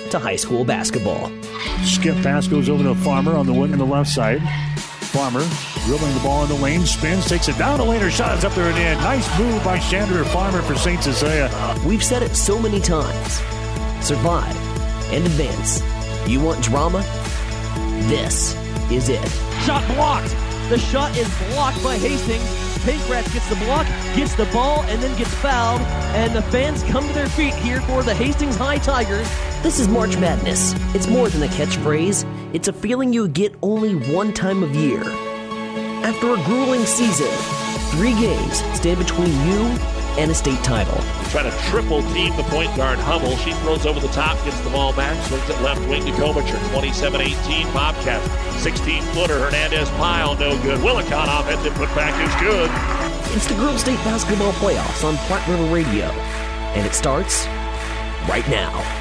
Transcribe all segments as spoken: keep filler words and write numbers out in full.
to high school basketball. Skip pass goes over to Farmer on the wing on the left side. Farmer dribbling the ball in the lane, spins, takes it down the lane, her shot is up there and in. Nice move by Chandra Farmer for Saint Cecilia. We've said it so many times. Survive and advance. You want drama? This is it. Shot blocked. The shot is blocked by Hastings. Pankratz gets the block, gets the ball, and then gets fouled. And the fans come to their feet here for the Hastings High Tigers. This is March Madness. It's more than a catchphrase. It's a feeling you get only one time of year. After a grueling season, three games stand between you and a state title. Try to triple team the point guard, Hummel. She throws over the top, gets the ball back, swings it left wing to Komicher. twenty-seven eighteen Bobcats. sixteen-footer, Hernandez-Pyle, no good. Willicott offensive putback is good. It's the Girls State Basketball Playoffs on Platte River Radio. And it starts right now.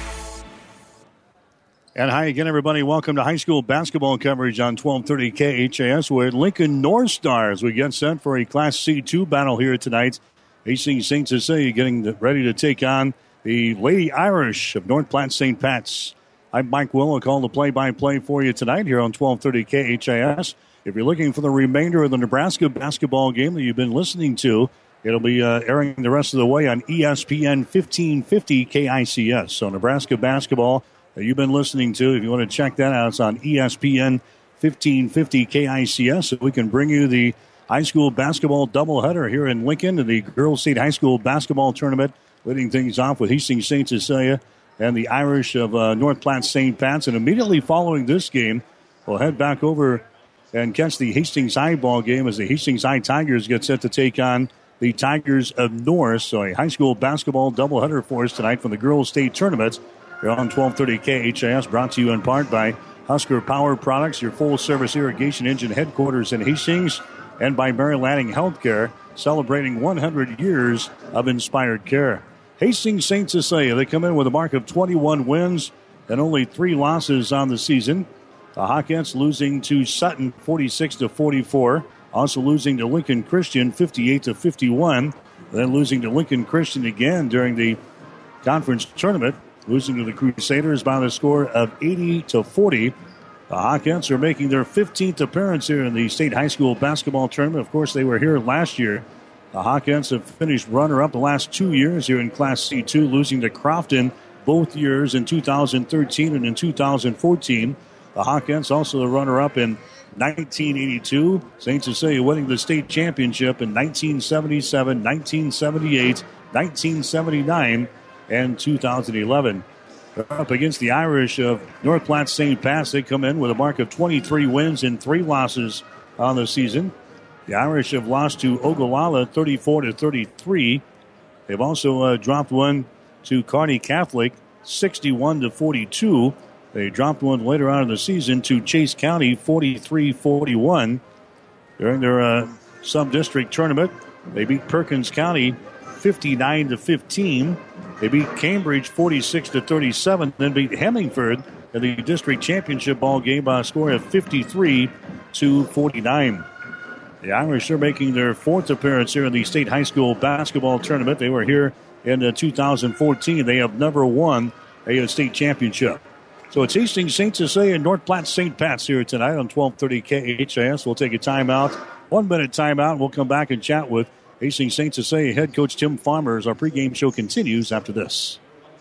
And hi again, everybody. Welcome to high school basketball coverage on twelve thirty K H A S with Lincoln North Stars. We get set for a Class C two battle here tonight. Hastings Saint Cecilia getting ready to take on the Lady Irish of North Platte Saint Pat's. I'm Mike Will. I'll call the play-by-play for you tonight here on twelve thirty K H A S. If you're looking for the remainder of the Nebraska basketball game that you've been listening to, it'll be uh, airing the rest of the way on E S P N fifteen fifty K I C S. So Nebraska basketball that you've been listening to, if you want to check that out, it's on E S P N fifteen fifty K I C S. So we can bring you the high school basketball doubleheader here in Lincoln and the Girls State High School Basketball Tournament, leading things off with Hastings Saint Cecilia and the Irish of uh, North Platte Saint Pat's. And immediately following this game, we'll head back over and catch the Hastings High ball game as the Hastings High Tigers get set to take on the Tigers of North. So a high school basketball doubleheader for us tonight from the Girls State Tournament. You're on twelve thirty K H A S, brought to you in part by Husker Power Products, your full-service irrigation engine headquarters in Hastings, and by Mary Lanning Healthcare, celebrating one hundred years of inspired care. Hastings Saint Cecilia, they come in with a mark of twenty-one wins and only three losses on the season. The Hawkettes losing to Sutton forty-six to forty-four, also losing to Lincoln Christian fifty-eight to fifty-one, then losing to Lincoln Christian again during the conference tournament, losing to the Crusaders by the score of eighty to forty. The Hawkettes are making their fifteenth appearance here in the state high school basketball tournament. Of course, they were here last year. The Hawkettes have finished runner-up the last two years here in Class C two, losing to Crofton both years in two thousand thirteen and in two thousand fourteen. The Hawkettes also the runner-up in nineteen eighty-two. Saint Cecilia winning the state championship in nineteen seventy-seven, nineteen seventy-eight, nineteen seventy-nine, and two thousand eleven. They're up against the Irish of North Platte Saint Pat's. They come in with a mark of twenty-three wins and three losses on the season. The Irish have lost to Ogallala thirty-four to thirty-three. They've also uh, dropped one to Kearney Catholic sixty-one to forty-two. They dropped one later on in the season to Chase County forty-three forty-one. During their uh, sub-district tournament, they beat Perkins County fifty-nine to fifteen. They beat Cambridge forty-six to thirty-seven, then beat Hemingford in the district championship ball game by a score of fifty-three to forty-nine. The Irish are making their fourth appearance here in the state high school basketball tournament. They were here in uh, two thousand fourteen. They have never won a state championship. So it's Hastings Saint Cecilia and North Platte Saint Pat's here tonight on twelve thirty K H A S. We'll take a timeout, one minute timeout. We'll come back and chat with Hastings Saint Cecilia head coach Tim Farmer as our pregame show continues after this.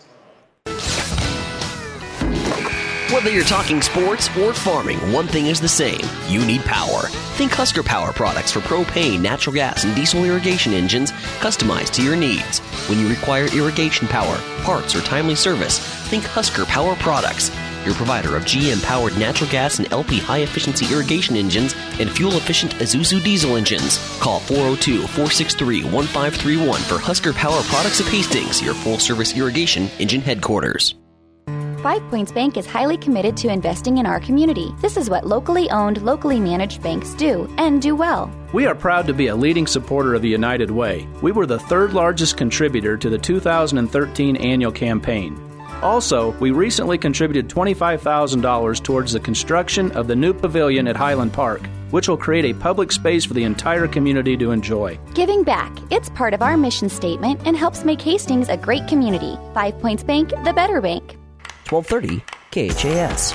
Whether you're talking sports or farming, one thing is the same. You need power. Think Husker Power products for propane, natural gas, and diesel irrigation engines customized to your needs. When you require irrigation power, parts, or timely service, think Husker Power products. Your provider of G M-powered natural gas and L P high-efficiency irrigation engines and fuel-efficient Isuzu diesel engines. Call four oh two, four six three, one five three one for Husker Power Products of Hastings, your full-service irrigation engine headquarters. Five Points Bank is highly committed to investing in our community. This is what locally owned, locally managed banks do, and do well. We are proud to be a leading supporter of the United Way. We were the third largest contributor to the two thousand thirteen annual campaign. Also, we recently contributed twenty-five thousand dollars towards the construction of the new pavilion at Highland Park, which will create a public space for the entire community to enjoy. Giving back, it's part of our mission statement and helps make Hastings a great community. Five Points Bank, the better bank. twelve thirty K H A S.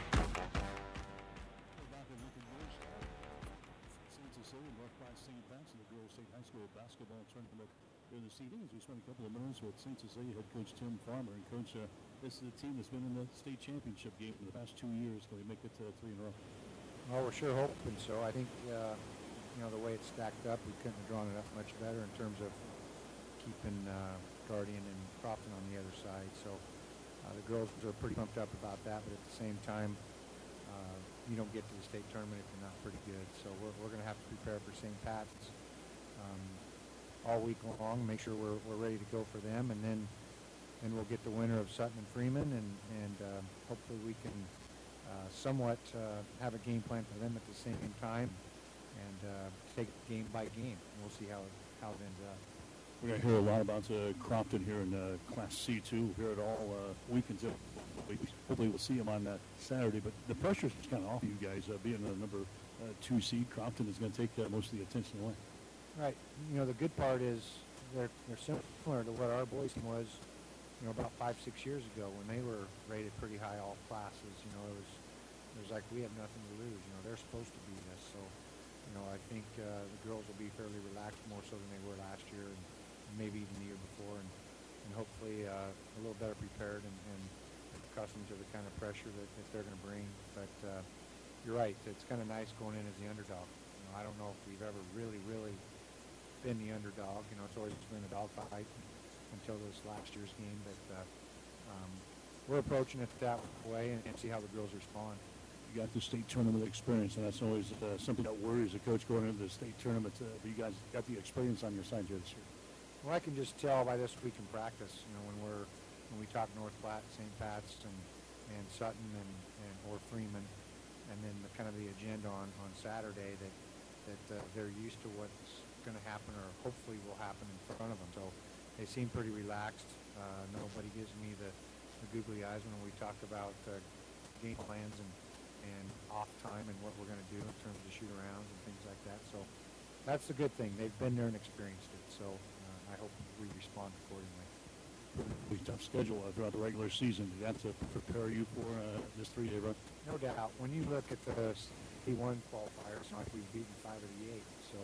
We spent a couple of minutes with Saint Cecilia head coach Tim Farmer. And coach, uh, this is a team that's been in the state championship game in the past two years. Can they make it to three in a row? Well, we're sure hoping so. I think uh, you know the way it's stacked up, we couldn't have drawn it up much better in terms of keeping uh, Guardian and Crofton on the other side. So uh, the girls are pretty pumped up about that. But at the same time, uh, you don't get to the state tournament if you're not pretty good. So we're we're going to have to prepare for Saint Pat's Um, all week long, make sure we're, we're ready to go for them, and then and we'll get the winner of Sutton and Freeman, and, and uh, hopefully we can uh, somewhat uh, have a game plan for them at the same time and uh, take it game by game. And we'll see how it, how it ends up. We're going to hear a lot about uh, Crofton here in uh, Class C two here at all uh, weekends. Hopefully we'll see him on that Saturday, but the pressure is kind of off you guys. Uh, being the number uh, two seed, Crofton is going to take uh, most of the attention away. Right. You know, the good part is they're, they're similar to what our boys team was, you know, about five, six years ago when they were rated pretty high all classes. You know, it was it was like we have nothing to lose. You know, they're supposed to beat us. So, you know, I think uh, the girls will be fairly relaxed more so than they were last year and maybe even the year before, and, and hopefully uh, a little better prepared and, and accustomed to the kind of pressure that, that they're going to bring. But uh, you're right. It's kind of nice going in as the underdog. You know, I don't know if we've ever really, really been the underdog. You know, it's always been a dogfight until this last year's game, but uh, um, we're approaching it that way and, and see how the girls respond. You got the state tournament experience, and that's always uh, something that worries a coach going into the state tournament. Uh, but you guys got the experience on your side here this year. Well, I can just tell by this week in practice, you know, when we're when we talk North Platte, Saint Pat's, and and Sutton, and, and or Freeman, and then the kind of the agenda on, on Saturday that that uh, they're used to what's going to happen or hopefully will happen in front of them. So they seem pretty relaxed. Uh, nobody gives me the, the googly eyes when we talk about uh, game plans and, and off time and what we're going to do in terms of shoot arounds and things like that. So that's the good thing. They've been there and experienced it. So uh, I hope we respond accordingly. Pretty tough schedule uh, throughout the regular season. Did that to prepare you for uh, this three-day run? No doubt. When you look at the D one qualifiers, like we've beaten five of the eight. So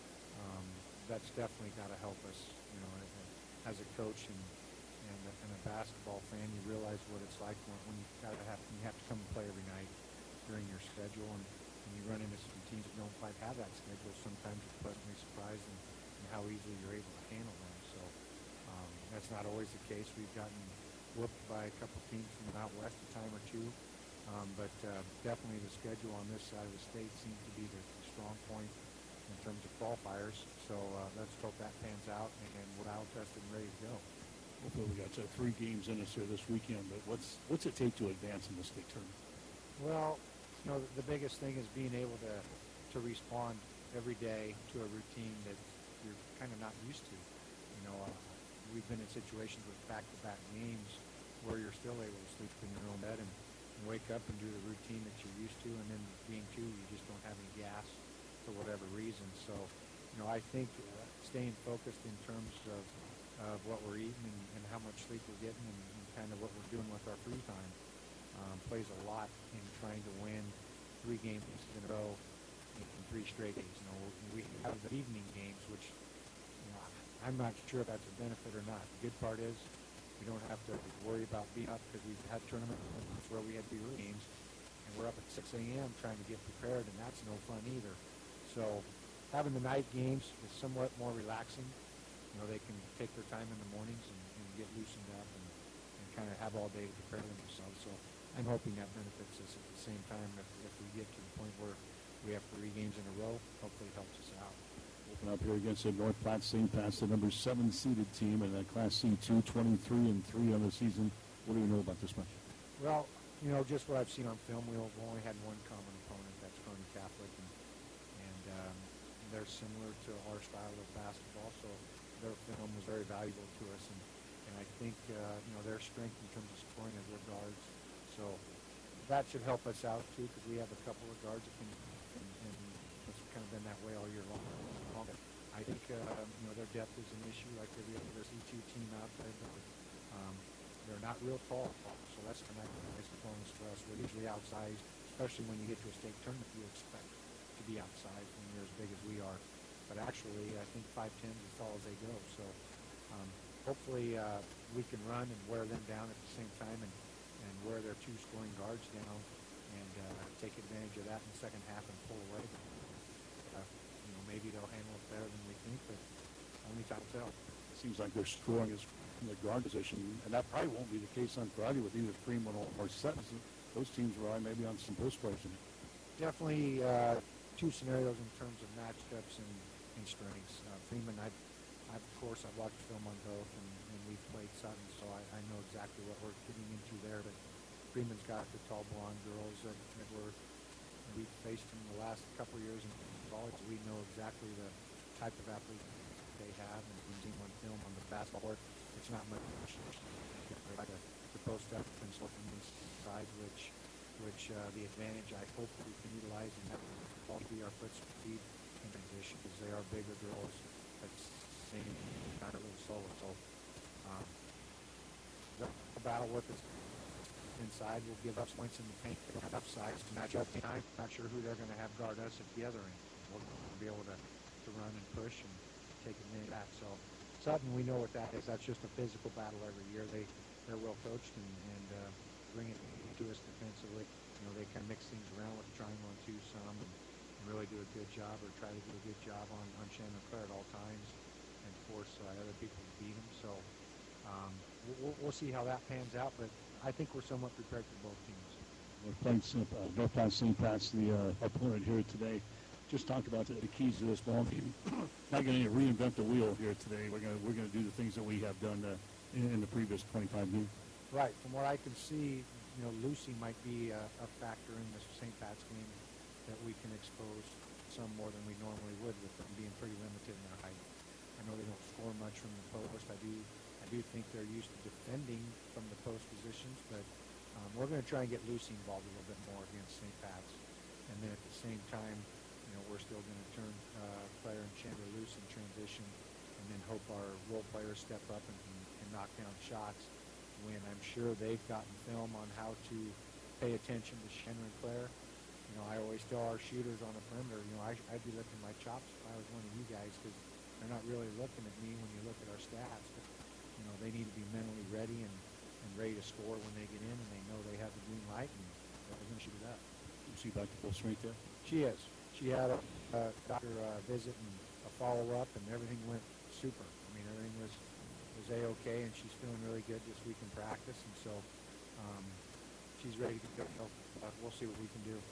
Um, that's definitely got to help us, you know, as a coach and and a, and a basketball fan. You realize what it's like when, when you got to have when you have to come and play every night during your schedule, and, and you run into some teams that don't quite have that schedule. Sometimes you're pleasantly surprised in, in how easily you're able to handle them. So um, that's not always the case. We've gotten whooped by a couple teams from out west a time or two, um, but uh, definitely the schedule on this side of the state seems to be the, the strong point in terms of qualifiers. So uh, let's hope that pans out and we're out tested and ready to go. Hopefully we got uh, three games in us here this weekend, but what's what's it take to advance in the state tournament? Well, you know, the, the biggest thing is being able to, to respond every day to a routine that you're kind of not used to. You know, uh, we've been in situations with back-to-back games where you're still able to sleep in your own bed and, and wake up and do the routine that you're used to, and then game two, you just don't have any gas for whatever reason. So, you know, I think uh, staying focused in terms of, of what we're eating and, and how much sleep we're getting and, and kind of what we're doing with our free time um, plays a lot in trying to win three games in a row in three straight days. You know, we have the evening games, which, you know, I'm not sure if that's a benefit or not. The good part is we don't have to worry about being up because we've had tournaments where we had the early games and we're up at six a.m. trying to get prepared, and that's no fun either. So having the night games is somewhat more relaxing. You know, they can take their time in the mornings and, and get loosened up and, and kind of have all day to prepare themselves. So I'm hoping that benefits us at the same time. If, if we get to the point where we have three games in a row, hopefully it helps us out. Open up here against the North Platte Saint Pat's, the number seven seeded team in uh, Class C two, twenty-three and three on the season. What do you know about this match? Well, you know, just what I've seen on film, we've only had one common opponent, that's Kearney Catholic, and, and um, they're similar to our style of basketball, so their film was very valuable to us, and, and I think, uh, you know, their strength in terms of scoring is their guards, so that should help us out, too, because we have a couple of guards that can, and, and it's kind of been that way all year long. I think, uh, you know, their depth is an issue, like every other C two team out there, but um, they're not real tall, so that's a nice bonus for us. We're usually outsized, especially when you get to a state tournament. You expect to be outsized when you're as big as we are. But actually, I think five ten is as tall as they go. So um, hopefully uh, we can run and wear them down at the same time and, and wear their two scoring guards down and uh, take advantage of that in the second half and pull away. Uh, you know, maybe they'll handle it better than we think, but only time will tell. It seems like their scoring is from the guard position, and that probably won't be the case on Friday with either Freeman or, or Sutton. Those teams rely maybe on some post placing. Definitely uh, two scenarios in terms of matchups and, and strengths. Uh, Freeman, I've, I've, of course, I've watched film on both, and, and we've played Sutton, so I, I know exactly what we're getting into there. But Freeman's got the tall blonde girls that, that we're, we've faced in the last couple of years in college. We know exactly the type of athlete they have, and we've seen on film on the basketball court. It's not much like a, the post up and so from this side, which which uh, the advantage I hope we can utilize in that will be our foot speed in transition, because they are bigger girls. That's same kind of a little slower. So um, the battle with us inside will give us points in the paint. They don't have size to match up time. Not sure who they're going to have guard us at the other end. We'll be able to, to run and push and take advantage of that. So Sutton, we know what that is. That's just a physical battle every year. They, they're well coached and, and uh, bring it to us defensively. You know, they can mix things around with the triangle and two some and, and really do a good job, or try to do a good job on, on Shannon Clare at all times and force uh, other people to beat them. So um, we'll, we'll see how that pans out, but I think we're somewhat prepared for both teams. We're playing uh, North Platte Saint Pat's the uh, opponent here today. Just talk about the, the keys to this ball game. Not going to reinvent the wheel here today. We're going to we're going to do the things that we have done uh, in, in the previous twenty-five games. Right. From what I can see, you know, Lucy might be a, a factor in the Saint Pat's game that we can expose some more than we normally would, with them being pretty limited in their height. I know they don't score much from the post. I do I do think they're used to defending from the post positions, but um, we're going to try and get Lucy involved a little bit more against Saint Pat's, and then at the same time, you know, we're still going to turn uh, Claire and Chandler loose in transition, and then hope our role players step up and, and, and knock down shots. When I'm sure they've gotten film on how to pay attention to Chandler and Claire. You know, I always tell our shooters on the perimeter, you know, I, I'd be licking my chops if I was one of you guys, because they're not really looking at me when you look at our stats. But, you know, they need to be mentally ready and, and ready to score when they get in, and they know they have the green light, and they're going to shoot it up. You see back to full strength there? She is. She had a uh, doctor uh, visit and a follow-up, and everything went super. I mean, everything was was A-okay, and she's feeling really good this week in practice, and so um, she's ready to go. Uh, we'll see what we can do.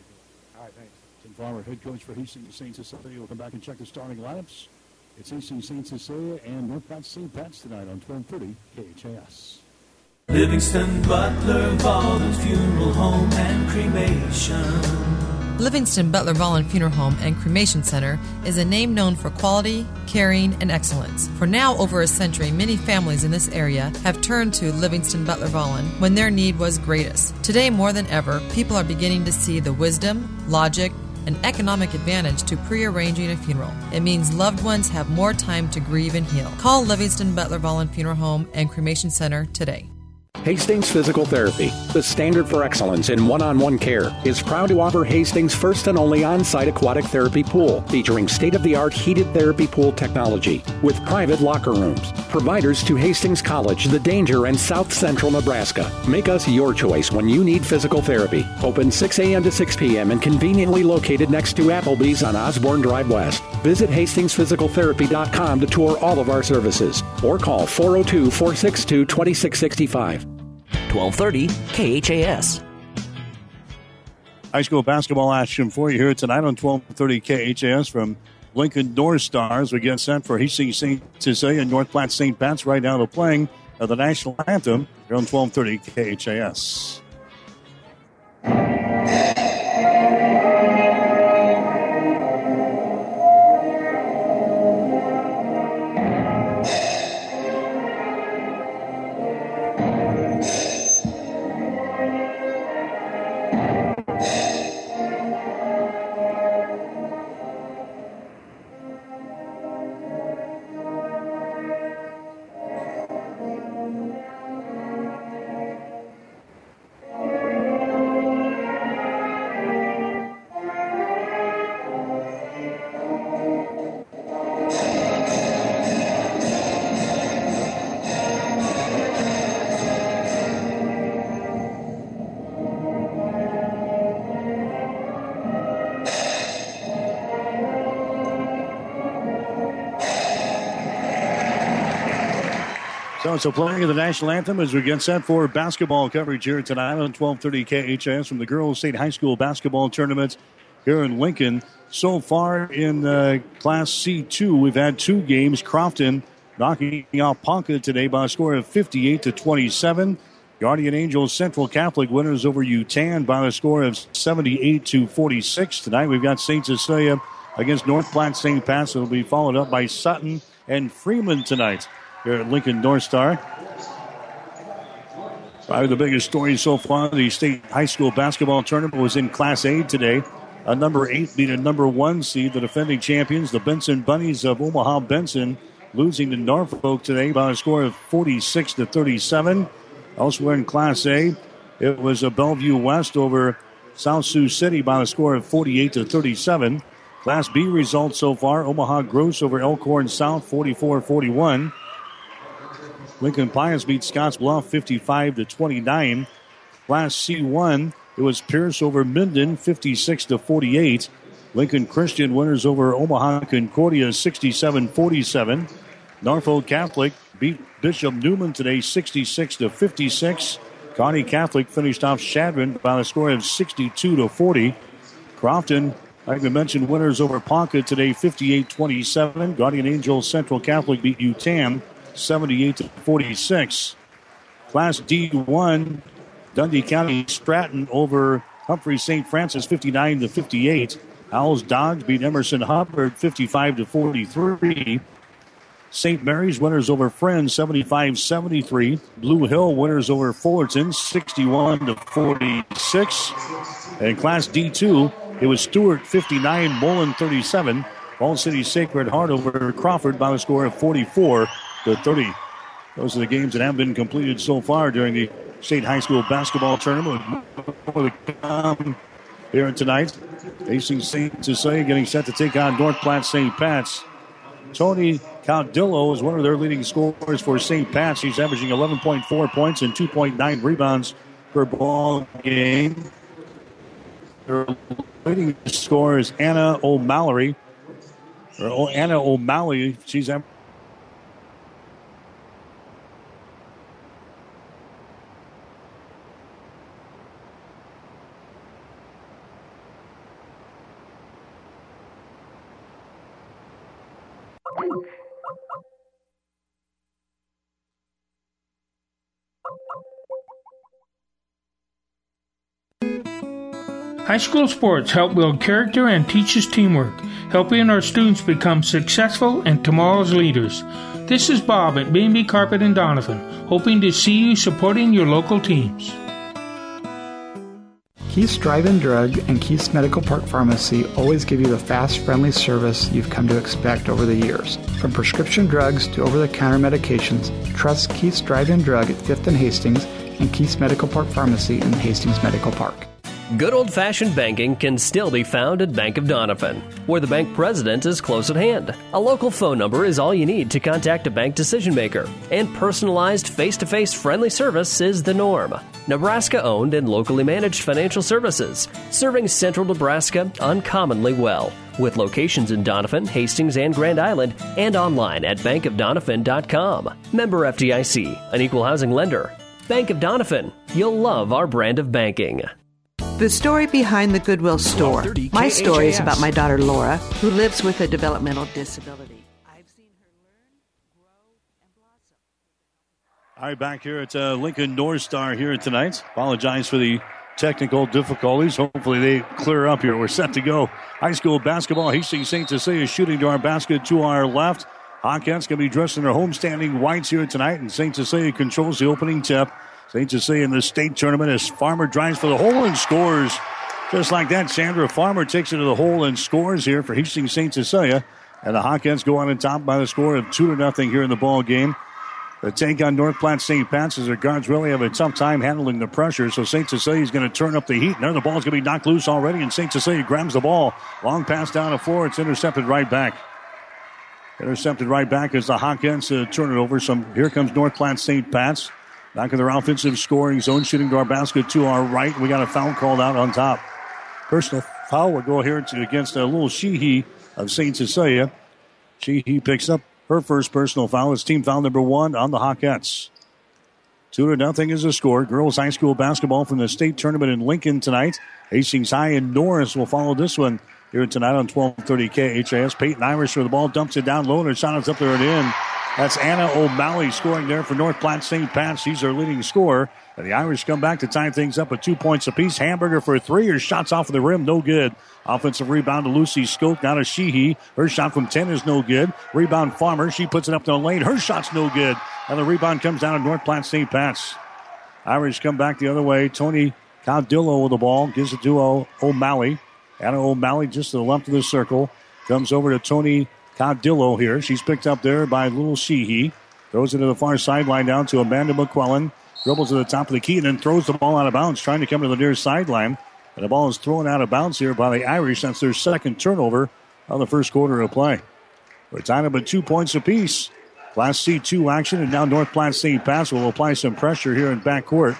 All right, thanks. Tim Farmer, head coach for Hastings Saint Cecilia. We'll come back and check the starting lineups. It's Hastings Saint Cecilia and North Platte Saint Pat's tonight on twelve thirty K H A S. Livingston Butler Vollen Funeral Home and Cremation. Livingston Butler Vollen Funeral Home and Cremation Center is a name known for quality, caring, and excellence. For now over a century, many families in this area have turned to Livingston Butler Vollen when their need was greatest. Today, more than ever, people are beginning to see the wisdom, logic, and economic advantage to pre-arranging a funeral. It means loved ones have more time to grieve and heal. Call Livingston Butler Vollen Funeral Home and Cremation Center today. Hastings Physical Therapy, the standard for excellence in one-on-one care, is proud to offer Hastings' first and only on-site aquatic therapy pool, featuring state-of-the-art heated therapy pool technology with private locker rooms. Providers to Hastings College, The Danger, and South Central Nebraska. Make us your choice when you need physical therapy. Open six a.m. to six p.m. and conveniently located next to Applebee's on Osborne Drive West. Visit Hastings Physical Therapy dot com to tour all of our services, or call four oh two, four six two, two six six five. twelve thirty K H A S. High school basketball action for you here tonight on twelve thirty K H A S from Lincoln North Stars. We get set for Hastings Saint Cecilia and North Platte Saint Pat's right now to playing of the national anthem here on twelve thirty K H A S. So it's a playing of the national anthem as we get set for basketball coverage here tonight on twelve thirty K H A S from the Girls State High School basketball tournament here in Lincoln. So far in uh, Class C two, we've had two games. Crofton knocking off Ponca today by a score of fifty-eight to twenty-seven. Guardian Angels Central Catholic winners over U T A N by a score of seventy-eight to forty-six. Tonight we've got Saint Cecilia against North Platte Saint Pat's. It'll be followed up by Sutton and Freeman tonight here at Lincoln North Star. Probably the biggest story so far, the state high school basketball tournament was in Class A today. A number eight beat a number one seed, the defending champions, the Benson Bunnies of Omaha Benson, losing to Norfolk today by a score of forty-six to thirty-seven. Elsewhere in Class A, it was a Bellevue West over South Sioux City by a score of forty-eight to thirty-seven. Class B results so far, Omaha Gross over Elkhorn South, forty-four forty-one. Lincoln Pius beat Scotts Bluff fifty-five to twenty-nine. Class C one, it was Pierce over Minden fifty-six to forty-eight. Lincoln Christian winners over Omaha Concordia sixty-seven forty-seven. Norfolk Catholic beat Bishop Newman today sixty-six to fifty-six. Kearney Catholic finished off Shadron by a score of sixty-two to forty. Crofton, like we mentioned, winners over Ponca today fifty-eight twenty-seven. Guardian Angels Central Catholic beat U T A N seventy-eight to forty-six. Class D one, Dundee County Stratton over Humphrey Saint Francis fifty-nine to fifty-eight. Owls Dodge beat Emerson Hubbard fifty-five to forty-three. Saint Mary's winners over Friends seventy-five seventy-three. Blue Hill winners over Fullerton sixty-one to forty-six. And Class D two, it was Stewart fifty-nine, Mullen thirty-seven. Falls City Sacred Heart over Crawford by a score of forty-four to thirty. Those are the games that have been completed so far during the state high school basketball tournament. Here tonight, Hastings Saint Cecilia getting set to take on North Platte Saint Pat's. Tony Caudillo is one of their leading scorers for Saint Pat's. He's averaging eleven point four points and two point nine rebounds per ball game. Their leading scorer is Anna O'Malley. Or Anna O'Malley, she's averaging High school sports help build character and teaches teamwork, helping our students become successful and tomorrow's leaders. This is Bob at B and B Carpet in Donovan, hoping to see you supporting your local teams. Keith's Drive-In Drug and Keith's Medical Park Pharmacy always give you the fast, friendly service you've come to expect over the years. From prescription drugs to over-the-counter medications, trust Keith's Drive-In Drug at fifth and Hastings and Keith's Medical Park Pharmacy in Hastings Medical Park. Good old-fashioned banking can still be found at Bank of Donovan, where the bank president is close at hand. A local phone number is all you need to contact a bank decision maker, and personalized face-to-face friendly service is the norm. Nebraska-owned and locally managed financial services, serving central Nebraska uncommonly well, with locations in Donovan, Hastings, and Grand Island, and online at bank of donovan dot com. Member F D I C, an equal housing lender. Bank of Donovan. You'll love our brand of banking. The story behind the Goodwill store. My story is about my daughter Laura, who lives with a developmental disability. I've seen her learn, grow, and blossom. All right, back here at uh, Lincoln North Star here tonight. Apologize for the technical difficulties. Hopefully they clear up here. We're set to go. High school basketball. Hastings Saint Cecilia shooting to our basket to our left. Hawkins going to be dressed in their homestanding whites here tonight, and Saint Cecilia controls the opening tip. Saint Cecilia in the state tournament as Farmer drives for the hole and scores. Just like that, Sandra Farmer takes it to the hole and scores here for Hastings Saint Cecilia. And the Hawkins go on in top by the score of two to nothing here in the ball game. The take on North Platte Saint Pat's as their guards really have a tough time handling the pressure. So Saint Cecilia is going to turn up the heat. Now the ball's going to be knocked loose already, and Saint Cecilia grabs the ball. Long pass down the floor. It's intercepted right back. Intercepted right back as the Hawkins uh, turn it over. Some here comes North Platte Saint Pat's. Back in their offensive scoring zone, shooting to our basket to our right. We got a foul called out on top. Personal foul will go here to, against a little Sheehy of Saint Cecilia. Sheehy picks up her first personal foul. It's team foul number one on the Hawkettes. Two to nothing is the score. Girls high school basketball from the state tournament in Lincoln tonight. Hastings High and Norris will follow this one here tonight on twelve thirty K H A S. Peyton Irish for the ball, dumps it down low, and her shot is up there and in. That's Anna O'Malley scoring there for North Platte Saint Pat. She's their leading scorer. And the Irish come back to tie things up at two points apiece. Hamburger for a three. Her shot's off of the rim, no good. Offensive rebound to Lucy Skoke. Now to Sheehy. Her shot from ten is no good. Rebound Farmer. She puts it up to the lane. Her shot's no good. And the rebound comes down to North Platte Saint Pat's. Irish come back the other way. Tony Caudillo with the ball. Gives it to o- O'Malley. Anna O'Malley just to the left of the circle. Comes over to Tony Caudillo here. She's picked up there by Little Sheehy. Throws it to the far sideline down to Amanda McQuillan. Dribbles to the top of the key and then throws the ball out of bounds, trying to come to the near sideline. And the ball is thrown out of bounds here by the Irish. That's their second turnover on the first quarter of play. We're tied up at two points apiece. Class C two action, and now North Platte Saint Pat's will apply some pressure here in backcourt.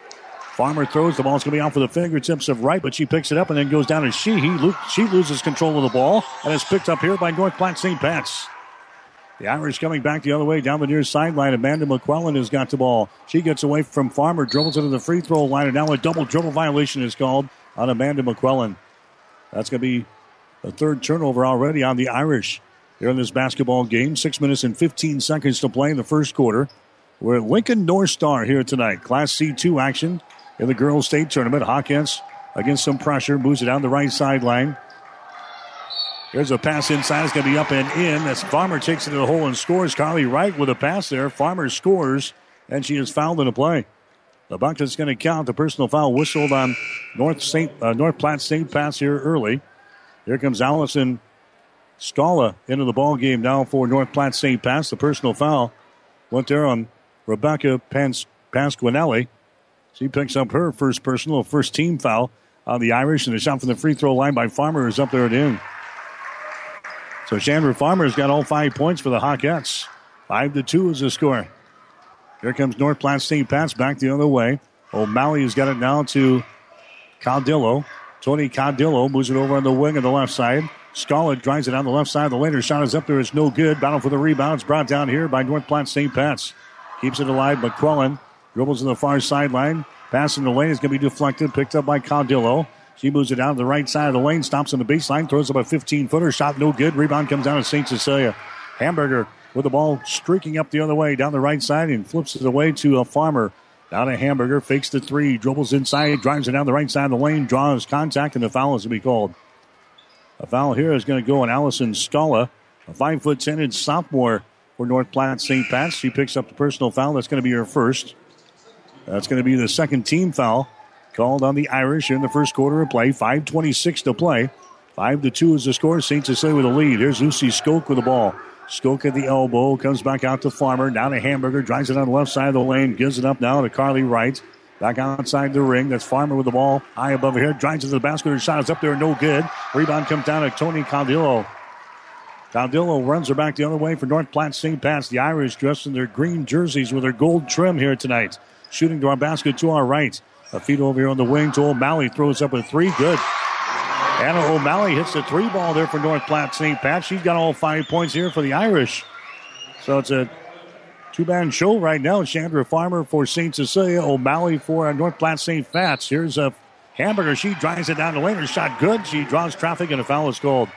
Farmer throws. The ball's going to be off of the fingertips of Wright, but she picks it up and then goes down to Sheehy. She loses control of the ball, and is picked up here by North Platte Saint Pat's. The Irish coming back the other way down the near sideline. Amanda McQuillan has got the ball. She gets away from Farmer, dribbles into the free throw line, and now a double dribble violation is called on Amanda McQuillan. That's going to be the third turnover already on the Irish here in this basketball game. Six minutes and fifteen seconds to play in the first quarter. We're at Lincoln North Star here tonight. Class C two action in the girls' state tournament. Hawkins against some pressure, moves it down the right sideline. Here's a pass inside. It's going to be up and in. As Farmer takes it to the hole and scores. Carly Wright with a pass there. Farmer scores, and she is fouled in the play. The bucket's going to count. The personal foul whistled on North Saint uh, North Platte Saint Pat's here early. Here comes Allison Scala into the ball game now for North Platte Saint Pat's. The personal foul went there on Rebecca Pans- Pasquinelli. She picks up her first personal, first team foul on the Irish, and the shot from the free throw line by Farmer is up there at in. So Chandra Farmer's got all five points for the Hawkettes. Five to two is the score. Here comes North Platte Saint Pat's back the other way. O'Malley has got it now to Caudillo. Tony Caudillo moves it over on the wing on the left side. Scala drives it on the left side of the lane. Her shot is up there. It's no good. Battle for the rebound. It's brought down here by North Platte Saint Pat's. Keeps it alive. McQuillan dribbles to the far sideline. Pass in the lane is going to be deflected. Picked up by Caudillo. She moves it down to the right side of the lane, stops on the baseline, throws up a fifteen-footer, shot no good. Rebound comes down to Saint Cecilia. Hamburger with the ball streaking up the other way down the right side and flips it away to a Farmer. Down to Hamburger, fakes the three, dribbles inside, drives it down the right side of the lane, draws contact, and the foul is to be called. A foul here is going to go on Allison Scala, a five foot ten inch sophomore for North Platte Saint Pat's. She picks up the personal foul. That's going to be her first. That's going to be the second team foul called on the Irish in the first quarter of play. five twenty-six to play. five to two is the score. Saint Cecilia with a lead. Here's Lucy Skoke with the ball. Skoke at the elbow. Comes back out to Farmer. Down to Hamburger. Drives it on the left side of the lane. Gives it up now to Carly Wright. Back outside the ring. That's Farmer with the ball. High above her head. Drives it to the basket. Her shot is up there. No good. Rebound comes down to Tony Caudillo. Caudillo runs her back the other way for North Platte Saint Pat's. The Irish dressed in their green jerseys with their gold trim here tonight. Shooting to our basket to our right. A feed over here on the wing to O'Malley. Throws up a three. Good. Anna O'Malley hits the three ball there for North Platte Saint Pat. She's got all five points here for the Irish. So it's a two-man show right now. Chandra Farmer for Saint Cecilia. O'Malley for North Platte Saint Pat's. Here's a Hamburger. She drives it down the lane. Her shot good. She draws traffic and a foul is called.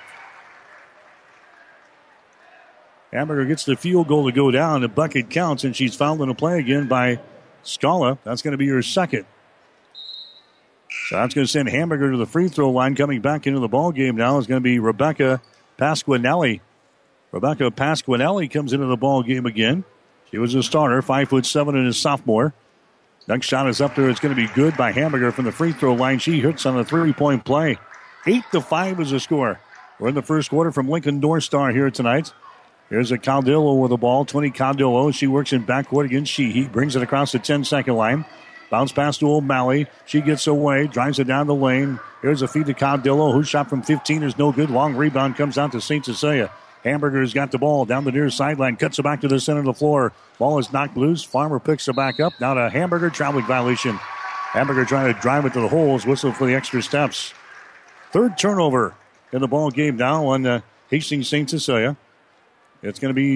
Hamburger gets the field goal to go down. The bucket counts, and she's fouled in a play again by Scala. That's going to be her second. So that's going to send Hamburger to the free throw line. Coming back into the ball game now is going to be Rebecca Pasquinelli. Rebecca Pasquinelli comes into the ball game again. She was a starter, five foot seven and a sophomore. Next shot is up there. It's going to be good by Hamburger from the free throw line. She hits on a three-point play. Eight to five is the score. We're in the first quarter from Lincoln North Star here tonight. Here's a Caudillo with the ball. Tony Caudillo. She works in backcourt against Sheehy. Brings it across the ten-second line. Bounce pass to O'Malley. She gets away. Drives it down the lane. Here's a feed to Caudillo, who shot from fifteen is no good. Long rebound comes out to Saint Cecilia. Hamburger's got the ball down the near sideline. Cuts it back to the center of the floor. Ball is knocked loose. Farmer picks it back up. Now to Hamburger. Traveling violation. Hamburger trying to drive it to the holes. Whistle for the extra steps. Third turnover in the ball game now on uh, Hastings Saint Cecilia. It's going to be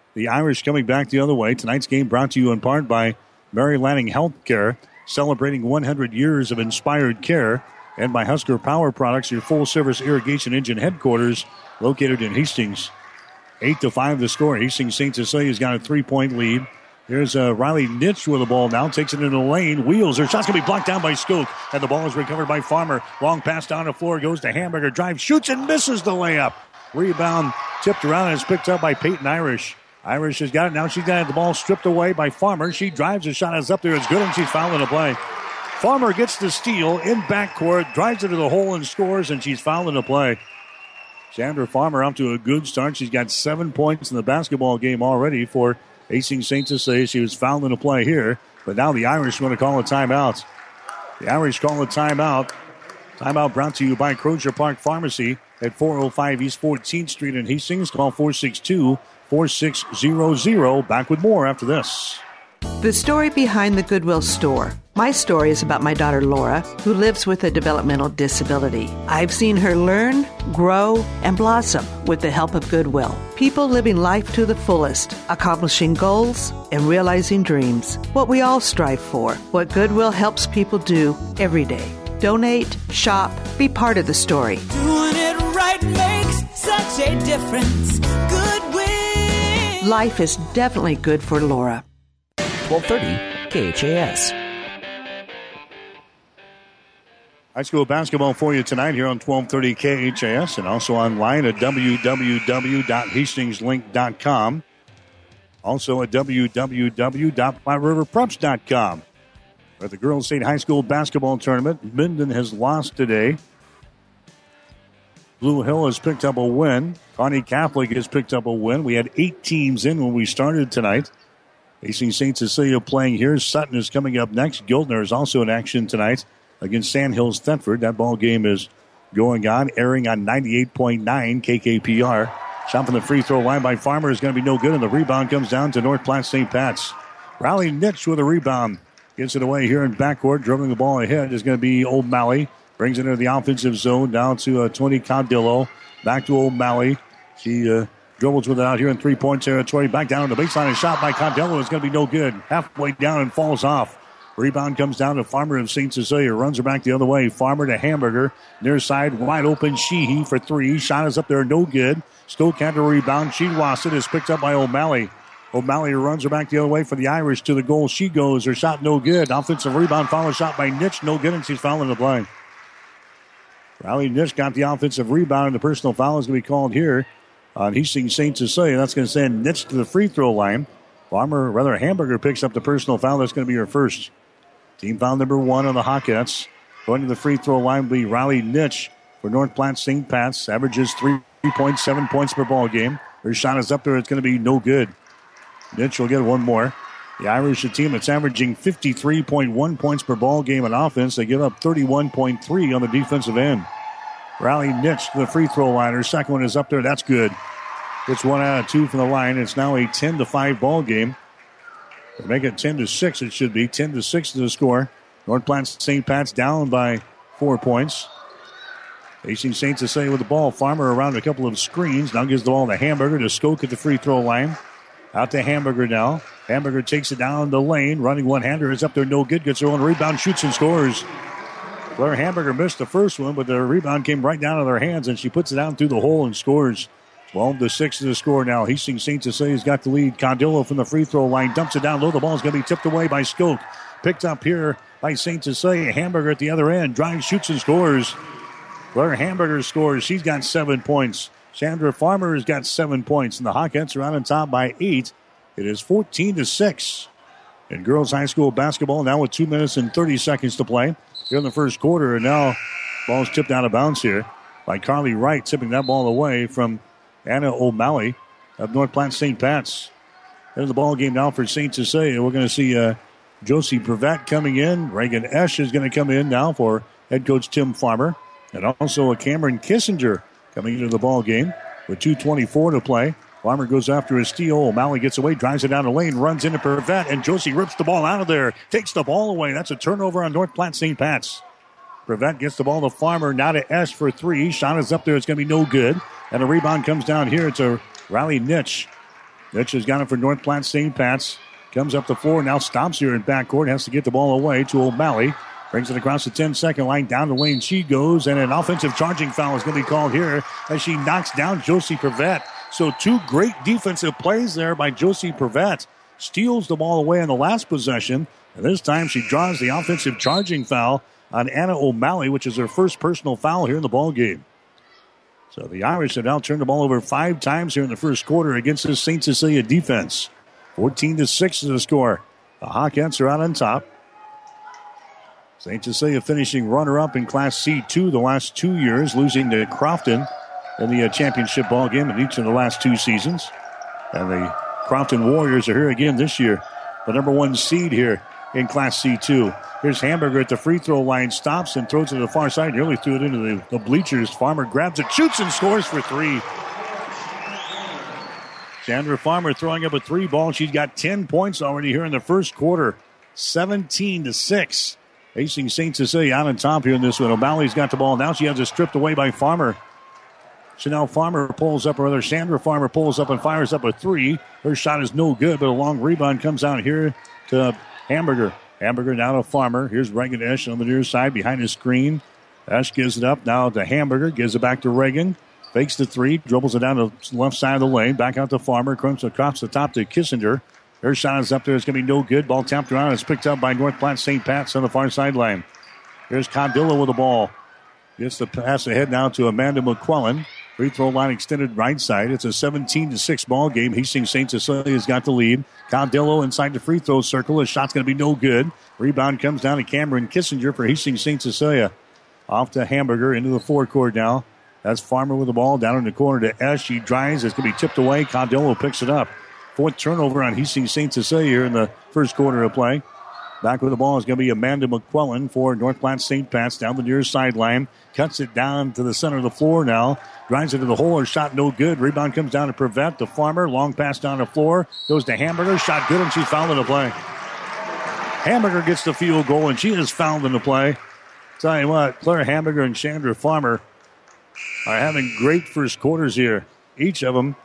The Irish coming back the other way. Tonight's game brought to you in part by Mary Lanning Healthcare, celebrating one hundred years of inspired care, and by Husker Power Products, your full-service irrigation engine headquarters, located in Hastings. Eight to five the score. Hastings Saint Cecilia's got a three-point lead. Here's uh, Riley Nitsch with the ball now. Takes it into the lane. Wheels. Her shot's going to be blocked down by Skook. And the ball is recovered by Farmer. Long pass down the floor. Goes to Hamburger. Drive. Shoots and misses the layup. Rebound tipped around and is picked up by Peyton Irish. Irish has got it. Now she's got the ball stripped away by Farmer. She drives. The shot is up there. It's good, and she's fouling the play. Farmer gets the steal in backcourt. Drives it to the hole and scores, and she's fouling the play. Chandra Farmer off to a good start. She's got seven points in the basketball game already for Hastings Saint Cecilia. She was fouled in the play here, but now the Irish want to call a timeout. The Irish call a timeout. Timeout brought to you by Crozier Park Pharmacy at four oh five East fourteenth Street in Hastings. Call four six two, four six zero zero. Back with more after this. The story behind the Goodwill store. My story is about my daughter Laura, who lives with a developmental disability. I've seen her learn, grow, and blossom with the help of Goodwill. People living life to the fullest, accomplishing goals and realizing dreams. What we all strive for. What Goodwill helps people do every day. Donate, shop, be part of the story. Doing it right makes such a difference. Goodwill. Life is definitely good for Laura. twelve thirty K H A S. High school basketball for you tonight here on twelve thirty K H A S and also online at w w w dot hastings link dot com. Also at w w w dot white river preps dot com. At the Girls State High School basketball tournament, Minden has lost today. Blue Hill has picked up a win. Kearney Catholic has picked up a win. We had eight teams in when we started tonight. Hastings Saint Cecilia playing here. Sutton is coming up next. Gildner is also in action tonight against Sandhills Thetford. That ball game is going on, airing on ninety-eight point nine K K P R. Shot from the free throw line by Farmer is going to be no good, and the rebound comes down to North Platte Saint Pat's. Riley Nitsch with a rebound. Gets it away here in backcourt. Dribbling the ball ahead is going to be O'Malley. Brings it into the offensive zone down to uh, Tony Caudillo. Back to O'Malley. She uh, dribbles with it out here in three-point territory. Back down on the baseline. And shot by Caudillo is going to be no good. Halfway down and falls off. Rebound comes down to Farmer of Saint Cecilia. Runs her back the other way. Farmer to Hamburger. Near side, wide open. Sheehy for three. Shot is up there, no good. Still can't rebound. She lost it. Is picked up by O'Malley. O'Malley runs her back the other way for the Irish to the goal. She goes. Her shot no good. Offensive rebound. Follow shot by Nitsch. No good, and she's fouling the play. Riley Nitsch got the offensive rebound, and the personal foul is going to be called here on Hastings Saint Cecilia. That's going to send Nitsch to the free throw line. Farmer, rather Hamburger, picks up the personal foul. That's going to be her first. Team foul number one on the Hawkettes. Going to the free throw line will be Riley Nitsch for North Platte Saint Pat's. Averages three point seven points per ball game. Her shot is up there. It's going to be no good. Nitsch will get one more. The Irish, a team that's averaging fifty-three point one points per ball game on offense. They give up thirty-one point three on the defensive end. Riley Nitsch to the free throw line. Her second one is up there. That's good. It's one out of two from the line. It's now a ten to five ball game. They make it ten to six, it should be. ten to six to the score. North Platte Saint Pat's down by four points. Hastings Saint Cecilia with the ball. Farmer around a couple of screens. Now gives the ball to Hamburger to Skoke at the free throw line. Out to Hamburger now. Hamburger takes it down the lane. Running one-hander is up there, no good. Gets her own rebound, shoots and scores. Claire Hamburger missed the first one, but the rebound came right down to their hands, and she puts it down through the hole and scores. twelve to six to the score now. Hastings Saint Cecilia's got the lead. Caudillo from the free throw line dumps it down low. The ball's going to be tipped away by Skoke. Picked up here by Saint Cecilia. Hamburger at the other end. Drives, shoots, and scores. Claire Hamburger scores. She's got seven points. Chandra Farmer has got seven points, and the Hawkettes are out on top by eight. It is fourteen to six. In girls high school basketball, now with two minutes and thirty seconds to play. Here in the first quarter, and now ball's tipped out of bounds here by Carly Wright, tipping that ball away from Anna O'Malley of North Platte Saint Pat's. There's the ball game now for Saint Cecilia. We're going to see uh, Josie Prevet coming in. Reagan Esch is going to come in now for head coach Tim Farmer. And also a Cameron Kissinger coming into the ball game with two twenty-four to play. Farmer goes after a steal. O'Malley gets away, drives it down the lane, runs into Prevet, and Josie rips the ball out of there. Takes the ball away. That's a turnover on North Platte Saint Pat's. Prevet gets the ball to Farmer, now to Esch for three. Shot is up there. It's going to be no good. And a rebound comes down here to Riley Nitsch. Mitch has got it for North Platte Saint Pat's. Comes up the floor, now stops here in backcourt. Has to get the ball away to O'Malley. Brings it across the ten-second line. Down the lane she goes, and an offensive charging foul is going to be called here as she knocks down Josie Prevet. So two great defensive plays there by Josie Prevet. Steals the ball away on the last possession, and this time she draws the offensive charging foul on Anna O'Malley, which is her first personal foul here in the ball game. So the Irish have now turned the ball over five times here in the first quarter against this Saint Cecilia defense. fourteen to six is the score. The Hawkettes are out on top. Saint Cecilia finishing runner-up in Class C two the last two years, losing to Crofton in the uh, championship ball game in each of the last two seasons. And the Crofton Warriors are here again this year, the number one seed here in Class C two. Here's Hamburger at the free throw line, stops and throws it to the far side. Nearly threw it into the, the bleachers. Farmer grabs it, shoots and scores for three. Chandra Farmer throwing up a three ball. She's got ten points already here in the first quarter. seventeen to six. Hastings Saint Cecilia out on top here in this one. O'Malley's got the ball. Now she has it stripped away by Farmer. Chanel Farmer pulls up, or rather Chandra Farmer pulls up and fires up a three. Her shot is no good, but a long rebound comes out here to Hamburger. Hamburger now to Farmer. Here's Reagan Esch on the near side behind his screen. Esch gives it up now to Hamburger. Gives it back to Reagan. Fakes the three. Dribbles it down to the left side of the lane. Back out to Farmer. Comes across the top to Kissinger. Her shot is up there. It's going to be no good. Ball tapped around. It's picked up by North Platte Saint Pat's on the far sideline. Here's Condillo with the ball. Gets the pass ahead now to Amanda McQuillan. Free throw line extended right side. It's a seventeen to six ball game. Hastings Saint Cecilia's got the lead. Condillo inside the free throw circle. His shot's going to be no good. Rebound comes down to Cameron Kissinger for Hastings Saint Cecilia. Off to Hamburger into the forecourt now. That's Farmer with the ball down in the corner to Esch. She drives. It's going to be tipped away. Condillo picks it up. Fourth turnover on Hastings Saint Cecilia here in the first quarter of play. Back with the ball is going to be Amanda McQuillan for North Platte Saint Pat's down the near sideline. Cuts it down to the center of the floor now. Drives it to the hole. Her shot no good. Rebound comes down to Prevet. To Farmer. Long pass down the floor. Goes to Hamburger. Shot good, and she's fouled in the play. Hamburger gets the field goal, and she is fouled in the play. Tell you what, Claire Hamburger and Chandra Farmer are having great first quarters here. Each of them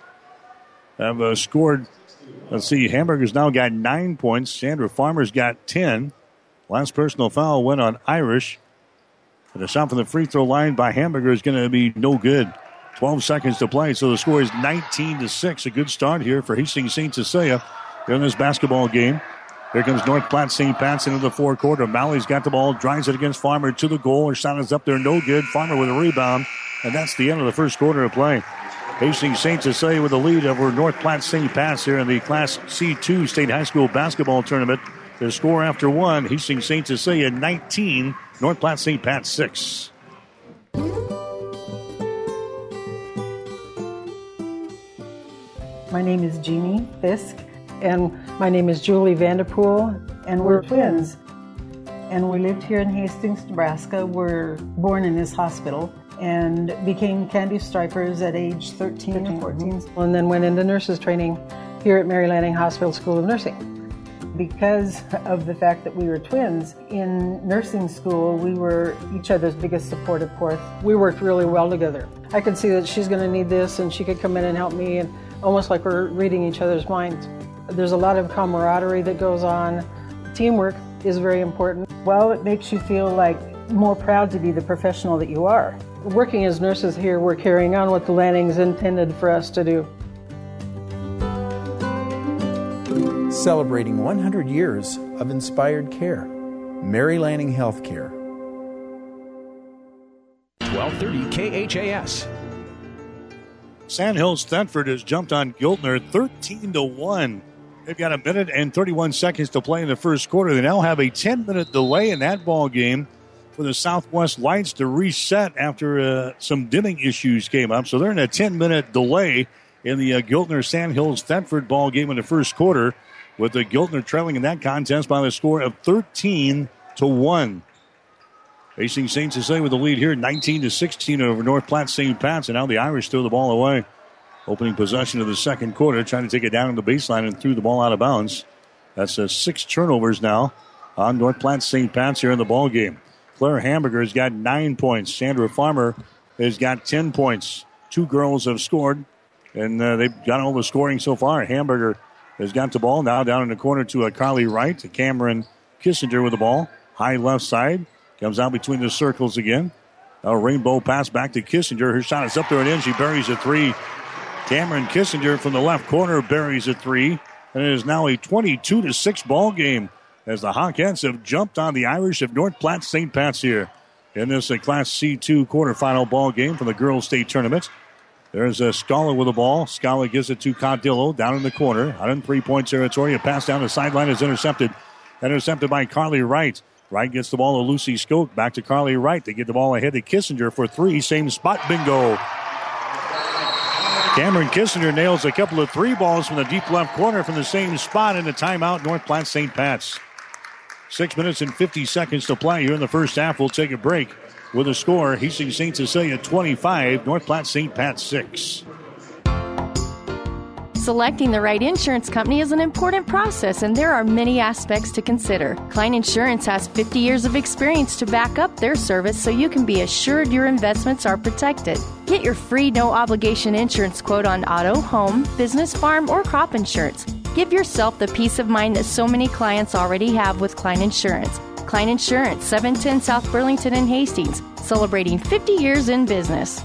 have uh, scored. Let's see, Hamburger's now got nine points. Chandra Farmer's got ten. Last personal foul went on Irish. And a shot from the free throw line by Hamburger is going to be no good. twelve seconds to play, so the score is nineteen to six. A good start here for Hastings Saint Cecilia here in this basketball game. Here comes North Platte Saint Pat's into the forecourt. O'Malley's got the ball, drives it against Farmer to the goal. Her shot is up there, no good. Farmer with a rebound, and that's the end of the first quarter of play. Hastings Saint Cecilia with the lead over North Platte Saint Pat's here in the Class C two State High School Basketball Tournament. The score after one, Hastings Saint Cecilia nineteen, North Platte Saint Pat's six. My name is Jeannie Fisk, and my name is Julie Vanderpool, and we're twins. And we lived here in Hastings, Nebraska. We're born in this hospital and became candy stripers at age thirteen or fourteen, and then went into nurses training here at Mary Lanning Hospital School of Nursing. Because of the fact that we were twins, in nursing school, we were each other's biggest support, of course. We worked really well together. I could see that she's going to need this, and she could come in and help me, and almost like we're reading each other's minds. There's a lot of camaraderie that goes on. Teamwork is very important. Well, it makes you feel like more proud to be the professional that you are. Working as nurses here, we're carrying on what the Lannings intended for us to do. Celebrating one hundred years of inspired care. Mary Lanning Healthcare. twelve thirty K H A S. Sandhills Thetford has jumped on Giltner thirteen to one. They've got a minute and thirty-one seconds to play in the first quarter. They now have a ten-minute delay in that ball game for the Southwest Lights to reset after uh, some dimming issues came up. So they're in a ten-minute delay in the uh, Giltner Sandhills Thetford ball game in the first quarter, with the Giltner trailing in that contest by the score of thirteen to one. Hastings Saint Cecilia with the lead here, nineteen to sixteen over North Platte Saint Pat's, and now the Irish throw the ball away. Opening possession of the second quarter, trying to take it down in the baseline and threw the ball out of bounds. That's uh, six turnovers now on North Platte Saint Pat's here in the ball game. Claire Hamburger has got nine points. Sandra Farmer has got ten points. Two girls have scored And uh, they've got all the scoring so far. Hamburger has got the ball now down in the corner to uh, Carly Wright. To Cameron Kissinger with the ball. High left side. Comes out between the circles again. A rainbow pass back to Kissinger. Her shot is up there and in. She buries a three. Cameron Kissinger from the left corner buries a three. And it is now a twenty-two to six ball game as the Hawkettes have jumped on the Irish of North Platte Saint Pat's here in this uh, Class C two quarterfinal ball game for the girls' state tournament. There's a Scala with the ball. Scala gives it to Cardillo down in the corner. Out in three-point territory. A pass down the sideline is intercepted. Intercepted by Carly Wright. Wright gets the ball to Lucy Skoke. Back to Carly Wright. They get the ball ahead to Kissinger for three. Same spot. Bingo. Cameron Kissinger nails a couple of three balls from the deep left corner from the same spot in the timeout, North Platte Saint Pat's. Six minutes and fifty seconds to play here in the first half. We'll take a break with a score. Hastings Saint Cecilia twenty-five, North Platte Saint Pat six. Selecting the right insurance company is an important process, and there are many aspects to consider. Klein Insurance has fifty years of experience to back up their service so you can be assured your investments are protected. Get your free no-obligation insurance quote on auto, home, business, farm, or crop insurance. Give yourself the peace of mind that so many clients already have with Klein Insurance. Klein Insurance, seven ten South Burlington and Hastings, celebrating fifty years in business.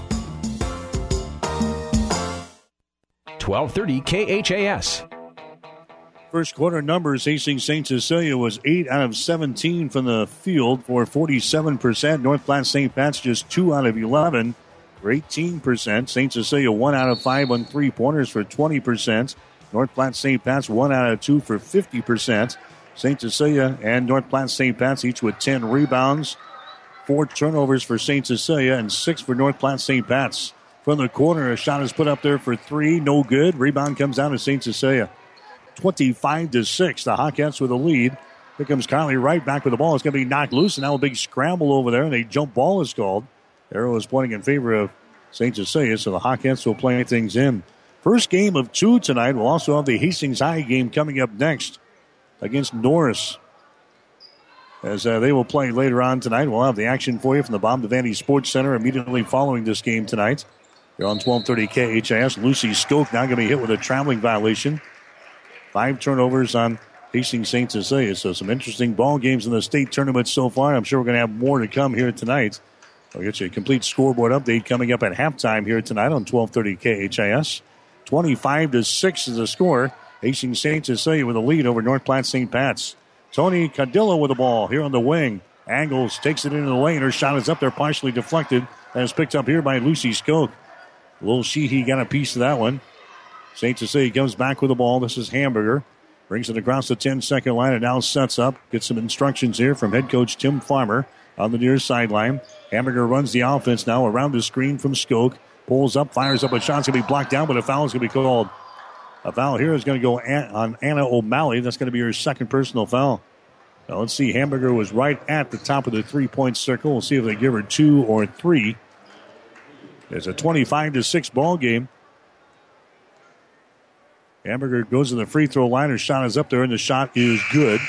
twelve thirty K H A S. First quarter numbers, Hastings Saint Cecilia was eight out of seventeen from the field for forty-seven percent. North Platte Saint Pat's just two out of eleven for eighteen percent. Saint Cecilia one out of five on three-pointers for twenty percent. North Platte Saint Pat's one out of two for fifty percent. Saint Cecilia and North Platte Saint Pat's each with ten rebounds, four turnovers for Saint Cecilia, and six for North Platte Saint Pat's. From the corner, a shot is put up there for three, no good. Rebound comes down to Saint Cecilia. twenty-five to six, the Hawkettes with a lead. Here comes Carly Wright back with the ball. It's going to be knocked loose, and now a big scramble over there, and a jump ball is called. Arrow is pointing in favor of Saint Cecilia, so the Hawkettes will play things in. First game of two tonight. We'll also have the Hastings High game coming up next against Norris. As uh, they will play later on tonight. We'll have the action for you from the Bob Devaney Sports Center immediately following this game tonight. Here on twelve thirty K H A S. Lucy Skoke now going to be hit with a traveling violation. Five turnovers on Hastings Saint Cecilia. So some interesting ball games in the state tournament so far. I'm sure we're going to have more to come here tonight. I'll get you a complete scoreboard update coming up at halftime here tonight on twelve thirty K H A S. twenty-five to six is the score. Hastings Saint Cecilia with a lead over North Platte Saint Pat's. Tony Cardillo with the ball here on the wing. Angles, takes it into the lane. Her shot is up there, partially deflected, and is picked up here by Lucy Skoke. Little Sheehy got a piece of that one. Saint Cecilia comes back with the ball. This is Hamburger. Brings it across the ten-second line and now sets up. Gets some instructions here from head coach Tim Farmer on the near sideline. Hamburger runs the offense now around the screen from Skoke. Pulls up, fires up a shot. It's going to be blocked down, but a foul is going to be called. A foul here is going to go on Anna O'Malley. That's going to be her second personal foul. Now let's see. Hamburger was right at the top of the three-point circle. We'll see if they give her two or three. It's a twenty-five to six ball game. Hamburger goes to the free throw line. Her shot is up there, and the shot is good.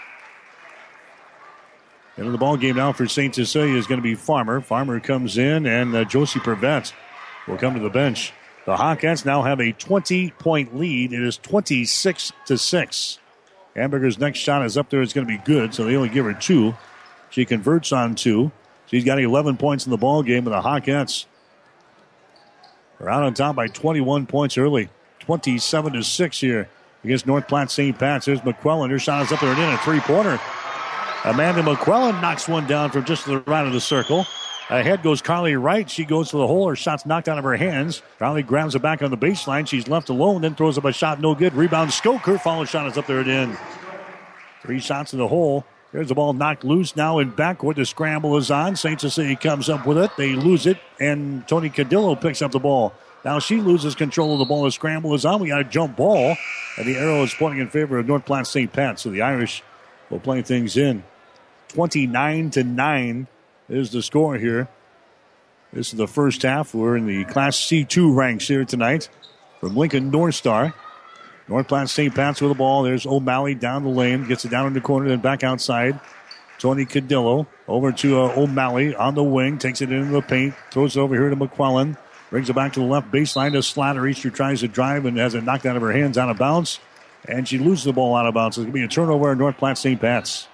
Into the ball game now for Saint Cecilia is going to be Farmer. Farmer comes in, and uh, Josie Pervette will come to the bench. The Hawkettes now have a twenty-point lead. It is twenty-six to six. Hamburger's next shot is up there. It's going to be good, so they only give her two. She converts on two. She's got eleven points in the ball game, and the Hawkettes are out on top by twenty-one points early. twenty-seven to six here against North Platte Saint Pat's. There's McQuillan. Her shot is up there and in, a three-pointer. Amanda McQuillan knocks one down from just to the right of the circle. Ahead goes Carly Wright. She goes to the hole. Her shot's knocked out of her hands. Carly grabs it back on the baseline. She's left alone, then throws up a shot. No good. Rebound Skoke. Her follow shot is up there and in. Three shots in the hole. There's the ball knocked loose now in backcourt. The scramble is on. Saint Cecilia comes up with it. They lose it, and Tony Cadillo picks up the ball. Now she loses control of the ball. The scramble is on. We got a jump ball, and the arrow is pointing in favor of North Platte Saint Pat. So the Irish will play things in. twenty-nine to nine is the score here. This is the first half. We're in the Class C two ranks here tonight from Lincoln North Star. North Platte Saint Pat's with the ball. There's O'Malley down the lane. Gets it down in the corner, then back outside. Tony Cadillo over to uh, O'Malley on the wing. Takes it into the paint. Throws it over here to McQuillan. Brings it back to the left baseline to Slattery. She tries to drive and has it knocked out of her hands out of bounds. And she loses the ball out of bounds. It's going to be a turnover in North Platte Saint Pat's.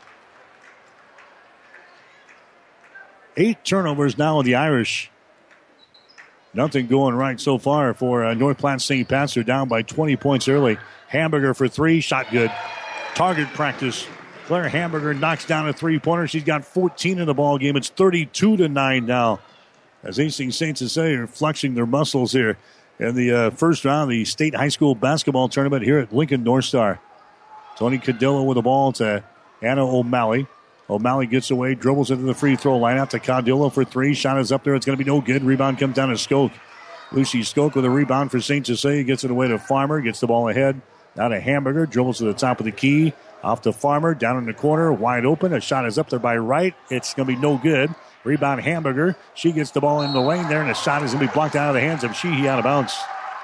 Eight turnovers now of the Irish. Nothing going right so far for uh, North Platte Saint Pat's. They're down by twenty points early. Hamburger for three. Shot good. Target practice. Claire Hamburger knocks down a three-pointer. She's got fourteen in the ball game. It's thirty-two to nine now. As Hastings Saint Cecilia are flexing their muscles here in the uh, first round of the state high school basketball tournament here at Lincoln North Star. Tony Cadillo with the ball to Anna O'Malley. O'Malley gets away, dribbles into the free throw line out to Cadillo for three. Shot is up there. It's going to be no good. Rebound comes down to Skoke. Lucy Skoke with a rebound for Saint Cecilia. Gets it away to Farmer. Gets the ball ahead. Now to Hamburger. Dribbles to the top of the key. Off to Farmer. Down in the corner. Wide open. A shot is up there by Wright. It's going to be no good. Rebound Hamburger. She gets the ball in the lane there, and a shot is going to be blocked out of the hands of Sheehy out of bounds.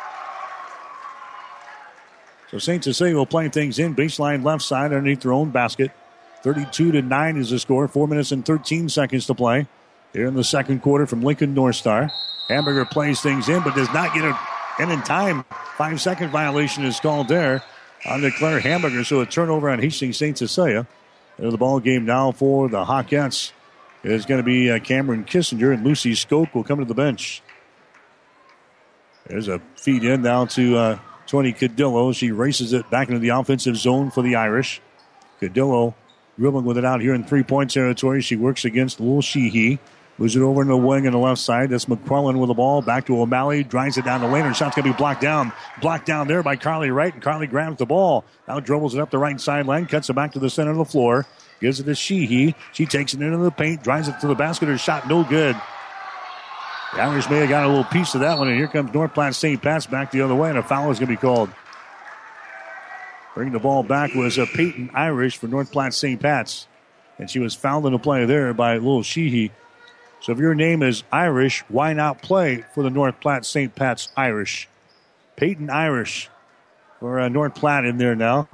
So Saint Cecilia will play things in. Baseline left side underneath their own basket. thirty-two to nine is the score. Four minutes and thirteen seconds to play here in the second quarter from Lincoln North Star. Hamburger plays things in, but does not get it in in time. Five-second violation is called there on the Claire Hamburger. So a turnover on Hastings Saint Cecilia. And the ball game now for the Hawkettes is going to be uh, Cameron Kissinger, and Lucy Skoke will come to the bench. There's a feed in now to uh, Tony Cadillo. She races it back into the offensive zone for the Irish. Cadillo dribbling with it out here in three-point territory. She works against Lil Sheehy. Moves it over in the wing on the left side. That's McQuillan with the ball. Back to O'Malley. Drives it down the lane. Her shot's going to be blocked down. Blocked down there by Carly Wright. And Carly grabs the ball. Now dribbles it up the right sideline. Cuts it back to the center of the floor. Gives it to Sheehy. She takes it into the paint. Drives it to the basket. Her shot no good. The Irish may have got a little piece of that one. And here comes North Platte Saint Pat's back the other way. And a foul is going to be called. Bringing the ball back was a Peyton Irish for North Platte Saint Pat's. And she was fouled in the play there by Lil Sheehy. So if your name is Irish, why not play for the North Platte Saint Pat's Irish? Peyton Irish for uh, North Platte in there now.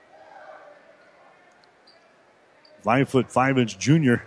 Five foot five inch junior.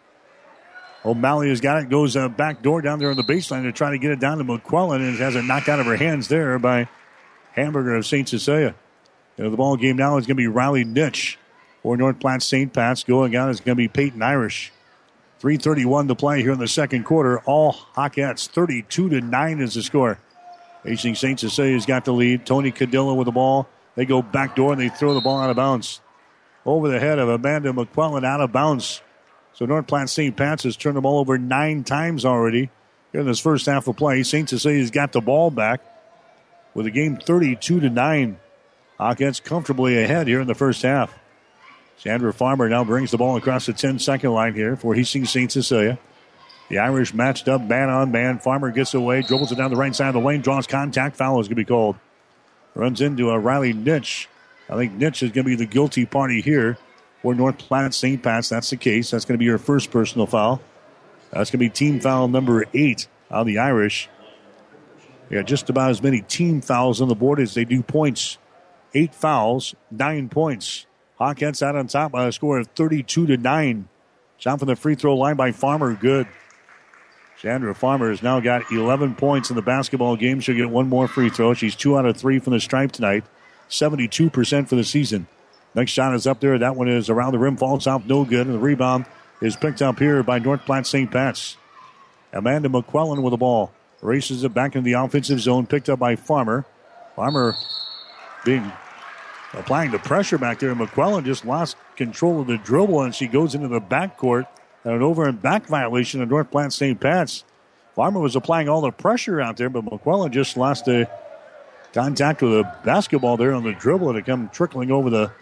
O'Malley has got it. Goes uh, back door down there on the baseline to try to get it down to McQuillan, and has it knocked out of her hands there by Hamburger of Saint Cecilia. You know, the ball game now is going to be Riley Nitch for North Platte Saint Pat's. Going out is going to be Peyton Irish. three thirty-one to play here in the second quarter. All Hawkettes. thirty-two to nine is the score. Hastings Saint Cecilia's got the lead. Tony Cadillo with the ball. They go back door and they throw the ball out of bounds. Over the head of Amanda McQuillan, out of bounds. So North Platte Saint Pat's has turned the ball over nine times already here in this first half of play. Saint Cecilia's got the ball back with the game thirty-two to nine. Hawkettes comfortably ahead here in the first half. Sandra Farmer now brings the ball across the ten-second line here for Hastings Saint Cecilia. The Irish matched up man on man. Farmer gets away, dribbles it down the right side of the lane, draws contact. Foul is going to be called. Runs into a Riley Nitch. I think Nitch is going to be the guilty party here for North Platte Saint Pat's. That's the case. That's going to be her first personal foul. That's going to be team foul number eight on the Irish. They got just about as many team fouls on the board as they do points. Eight fouls, nine points. Hawkettes out on top by a score of thirty-two to nine. Shot from the free throw line by Farmer, good. Chandra Farmer has now got eleven points in the basketball game. She'll get one more free throw. She's two out of three from the stripe tonight. seventy-two percent for the season. Next shot is up there. That one is around the rim, falls out, no good. And the rebound is picked up here by North Platte Saint Pat's. Amanda McQuillan with the ball. Races it back into the offensive zone, picked up by Farmer. Farmer being applying the pressure back there. McQuillan just lost control of the dribble, and she goes into the backcourt. And an over and back violation of North Platte Saint Pat's. Farmer was applying all the pressure out there, but McQuillan just lost the contact with a basketball there on the dribble, and it come trickling over the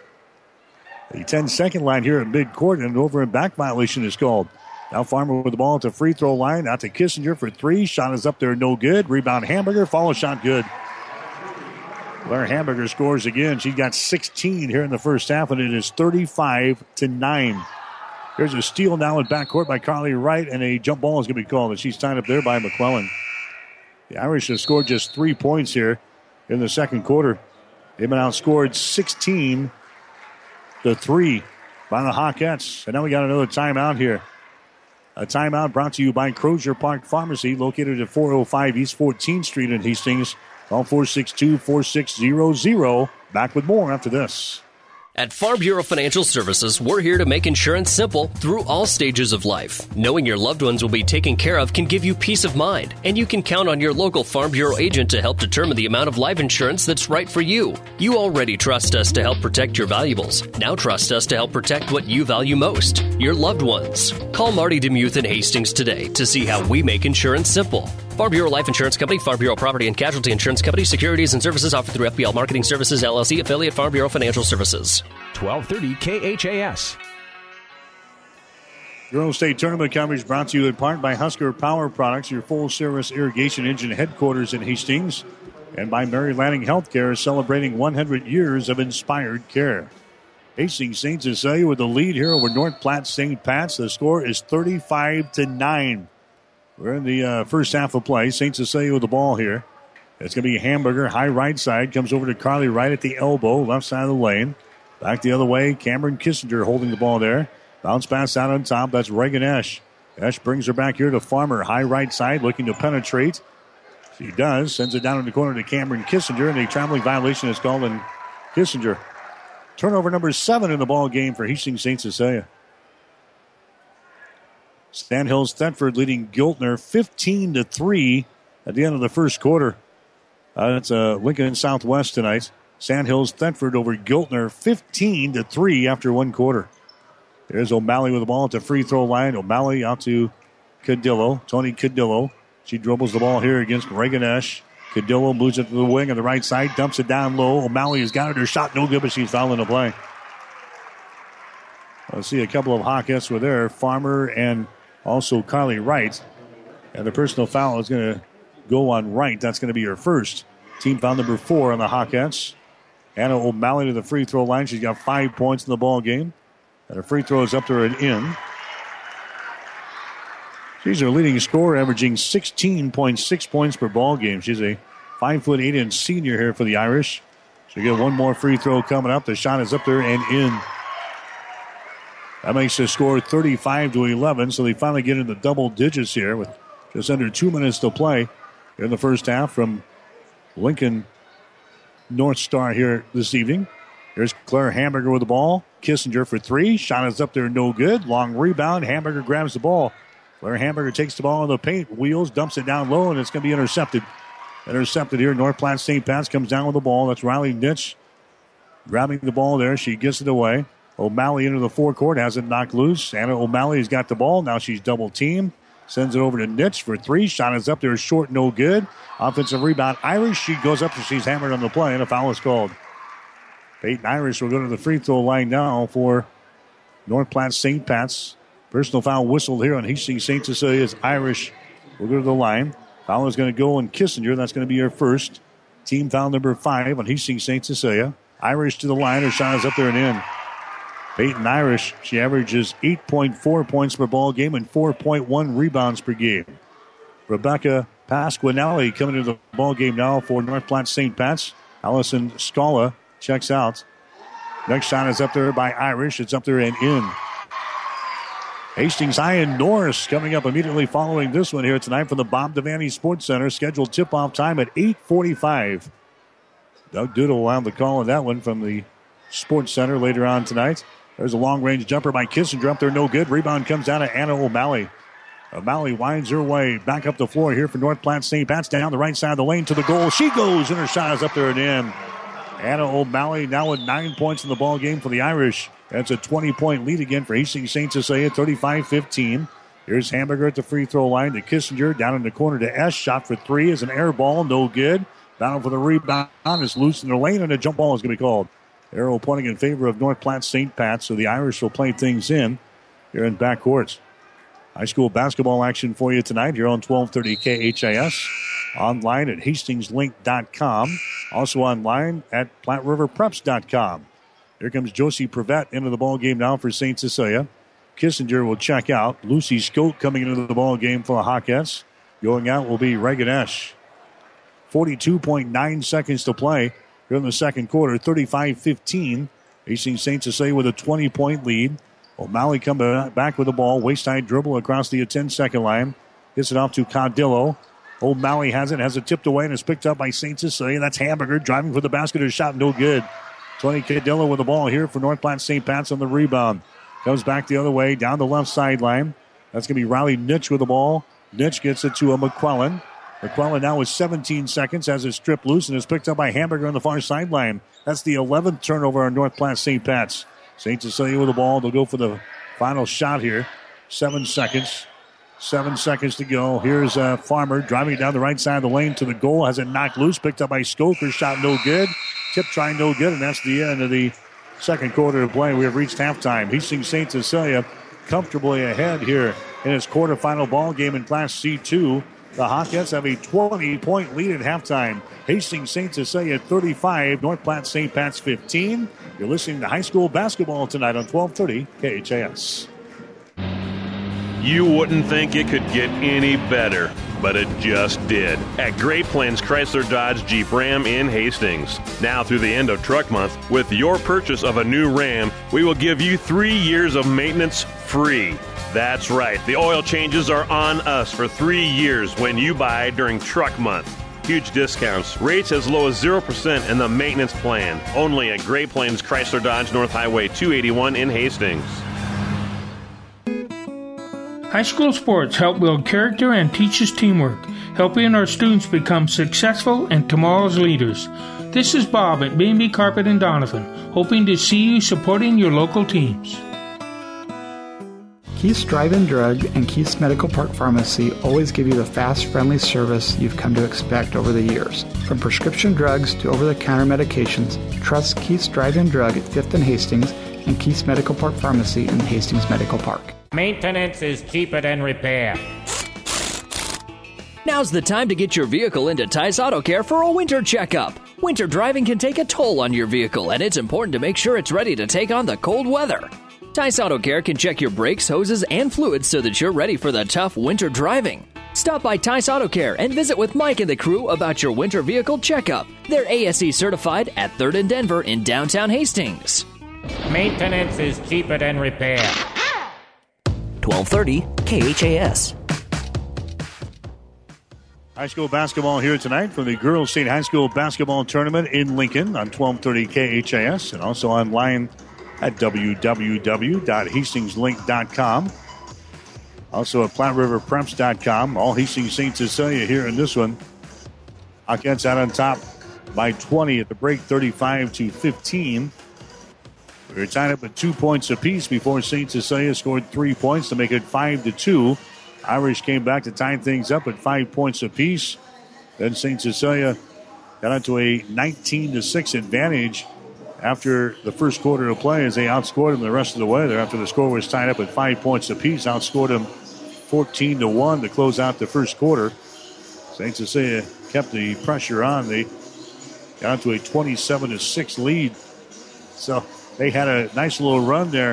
the ten-second line here at midcourt, and an over and back violation is called. Now Farmer with the ball at the free throw line, out to Kissinger for three. Shot is up there, no good. Rebound Hamburger, follow shot good. Claire Hamburger scores again. She got sixteen here in the first half, and it is thirty-five to nine. There's a steal now in backcourt by Carly Wright, and a jump ball is going to be called, and she's tied up there by McQuillan. The Irish have scored just three points here in the second quarter. They've been outscored sixteen to three by the Hawkettes. And now we got another timeout here. A timeout brought to you by Crozier Park Pharmacy, located at four oh five East fourteenth Street in Hastings. Call four six two, four six zero zero. Back with more after this. At Farm Bureau Financial Services, we're here to make insurance simple through all stages of life. Knowing your loved ones will be taken care of can give you peace of mind, and you can count on your local Farm Bureau agent to help determine the amount of life insurance that's right for you. You already trust us to help protect your valuables. Now trust us to help protect what you value most, your loved ones. Call Marty DeMuth in Hastings today to see how we make insurance simple. Farm Bureau Life Insurance Company, Farm Bureau Property and Casualty Insurance Company, securities and services offered through F B L Marketing Services, L L C, affiliate Farm Bureau Financial Services. twelve thirty K H A S. Girls State Tournament coverage brought to you in part by Husker Power Products, your full-service irrigation engine headquarters in Hastings, and by Mary Lanning Healthcare, celebrating one hundred years of inspired care. Hastings Saint Cecilia with the lead here over North Platte Saint Pat's. The score is thirty-five to nine. We're in the uh, first half of play. Saint Cecilia with the ball here. It's going to be a Hamburger, high right side. Comes over to Carly right at the elbow, left side of the lane. Back the other way, Cameron Kissinger holding the ball there. Bounce pass out on top. That's Reagan Esch. Esch brings her back here to Farmer, high right side, looking to penetrate. She does. Sends it down in the corner to Cameron Kissinger, and a traveling violation is called on Kissinger. Turnover number seven in the ball game for Hastings Saint Cecilia. Sandhills Thetford leading Giltner fifteen to three at the end of the first quarter. Uh, it's uh, Lincoln Southwest tonight. Sandhills Thetford over Giltner fifteen to three after one quarter. There's O'Malley with the ball at the free throw line. O'Malley out to Cadillo. Tony Cadillo. She dribbles the ball here against Reagan Esch. Cadillo moves it to the wing on the right side, dumps it down low. O'Malley has got it. Her shot no good, but she's fouling the play. I see a couple of Hawkettes were there. Farmer and also Carly Wright. And the personal foul is going to go on Wright. That's going to be her first. Team foul number four on the Hawkettes. Anna O'Malley to the free throw line. She's got five points in the ball game. And her free throw is up there and in. She's her leading scorer, averaging sixteen point six points per ball game. She's a five foot eight inch senior here for the Irish. She'll get one more free throw coming up. The shot is up there and in. That makes the score thirty-five to eleven, so they finally get into double digits here with just under two minutes to play in the first half from Lincoln North Star here this evening. Here's Claire Hamburger with the ball. Kissinger for three. Shot is up there, no good. Long rebound. Hamburger grabs the ball. Claire Hamburger takes the ball in the paint, wheels, dumps it down low, and it's going to be intercepted. Intercepted here. North Platte Saint Pat's comes down with the ball. That's Riley Nitsch grabbing the ball there. She gets it away. O'Malley into the forecourt, has it knocked loose. Anna O'Malley's got the ball. Now she's double teamed. Sends it over to Nitsch for three. Shot is up there, short, no good. Offensive rebound, Irish. She goes up, so she's hammered on the play, and a foul is called. Peyton Irish will go to the free throw line now for North Platte Saint Pat's. Personal foul whistled here on Hastings Saint Cecilia's. Irish will go to the line. Foul is going to go on Kissinger. That's going to be her first. Team foul number five on Hastings Saint Cecilia. Irish to the line. Her shot is up there and in. Peyton Irish, she averages eight point four points per ball game and four point one rebounds per game. Rebecca Pasquinelli coming into the ball game now for North Platte Saint Pat's. Allison Scala checks out. Next shot is up there by Irish. It's up there and in. Hastings High and Norris coming up immediately following this one here tonight from the Bob Devaney Sports Center. Scheduled tip-off time at eight forty-five. Doug Doodle will have the call on that one from the Sports Center later on tonight. There's a long-range jumper by Kissinger up there, no good. Rebound comes down to Anna O'Malley. O'Malley winds her way back up the floor here for North Platte Saint Pat's. Down the right side of the lane to the goal. She goes, and her shot is up there and in. Anna O'Malley now with nine points in the ball game for the Irish. That's a twenty-point lead again for Hastings Saint Cecilia, thirty-five fifteen. Here's Hamburger at the free throw line to Kissinger. Down in the corner to Esch. Shot for three is an air ball, no good. Battle for the rebound is loose in the lane, and a jump ball is going to be called. Arrow pointing in favor of North Platte Saint Pat, so the Irish will play things in here in backcourt. High school basketball action for you tonight here on twelve thirty K H A S. Online at hastings link dot com. Also online at platte river preps dot com. Here comes Josie Prevette into the ball game now for Saint Cecilia. Kissinger will check out. Lucy Scope coming into the ball game for the Hawkettes. Going out will be Reagan Esch. forty-two point nine seconds to play here in the second quarter. thirty-five fifteen. Hastings Saint Cecilia with a twenty-point lead. O'Malley coming back with the ball. Waist-high dribble across the ten-second line. Gets it off to Caudillo. O'Malley has it, has it tipped away, and is picked up by Saint Cecilia. That's Hamburger driving for the basket. His shot no good. Tony Cadillo with the ball here for North Platte Saint Pat's on the rebound. Comes back the other way, down the left sideline. That's going to be Riley Nitch with the ball. Nitch gets it to a McQuillan. McQuillan now with seventeen seconds, has it stripped loose, and is picked up by Hamburger on the far sideline. That's the eleventh turnover on North Platte Saint Pat's. Saint Cecilia with the ball. They'll go for the final shot here. Seven seconds. Seven seconds to go. Here's uh, Farmer driving down the right side of the lane to the goal. Has it knocked loose. Picked up by Skoker. Shot no good. Tip try no good. And that's the end of the second quarter of play. We have reached halftime. Hastings Saint Cecilia comfortably ahead here in its quarterfinal ball game in Class C two. The Hawkettes have a twenty-point lead at halftime. Hastings Saint Cecilia thirty-five. North Platte Saint Pat's fifteen. You're listening to high school basketball tonight on twelve thirty K H A S. You wouldn't think it could get any better, but it just did. At Great Plains Chrysler Dodge Jeep Ram in Hastings. Now through the end of Truck Month, with your purchase of a new Ram, we will give you three years of maintenance free. That's right. The oil changes are on us for three years when you buy during Truck Month. Huge discounts, rates as low as zero percent in the maintenance plan. Only at Great Plains Chrysler Dodge North Highway two eighty-one in Hastings. High school sports help build character and teach us teamwork, helping our students become successful and tomorrow's leaders. This is Bob at B and B Carpet and Donovan, hoping to see you supporting your local teams. Keith's Drive-In Drug and Keith's Medical Park Pharmacy always give you the fast, friendly service you've come to expect over the years. From prescription drugs to over-the-counter medications, trust Keith's Drive-In Drug at fifth and Hastings and Keith's Medical Park Pharmacy in Hastings Medical Park. Maintenance is cheaper than repair. Now's the time to get your vehicle into Tice Auto Care for a winter checkup. Winter driving can take a toll on your vehicle, and it's important to make sure it's ready to take on the cold weather. Tice Auto Care can check your brakes, hoses, and fluids so that you're ready for the tough winter driving. Stop by Tice Auto Care and visit with Mike and the crew about your winter vehicle checkup. They're A S E certified at third and Denver in downtown Hastings. Maintenance is cheaper than repair. twelve thirty K H A S. High school basketball here tonight from the Girls State High School Basketball Tournament in Lincoln on twelve thirty K H A S and also online at w w w dot hastings link dot com. Also at platte river preps dot com. All Hastings Saint Cecilia here in this one. Hawkettes out on top by twenty at the break, thirty-five to fifteen. We were tied up at two points apiece before Saint Cecilia scored three points to make it five to two. Irish came back to tie things up at five points apiece. Then Saint Cecilia got onto a nineteen to six advantage after the first quarter of play as they outscored them the rest of the way there after the score was tied up at five points apiece. Outscored them fourteen to one to close out the first quarter. Saint Cecilia kept the pressure on. They got onto a twenty-seven to six lead. So they had a nice little run there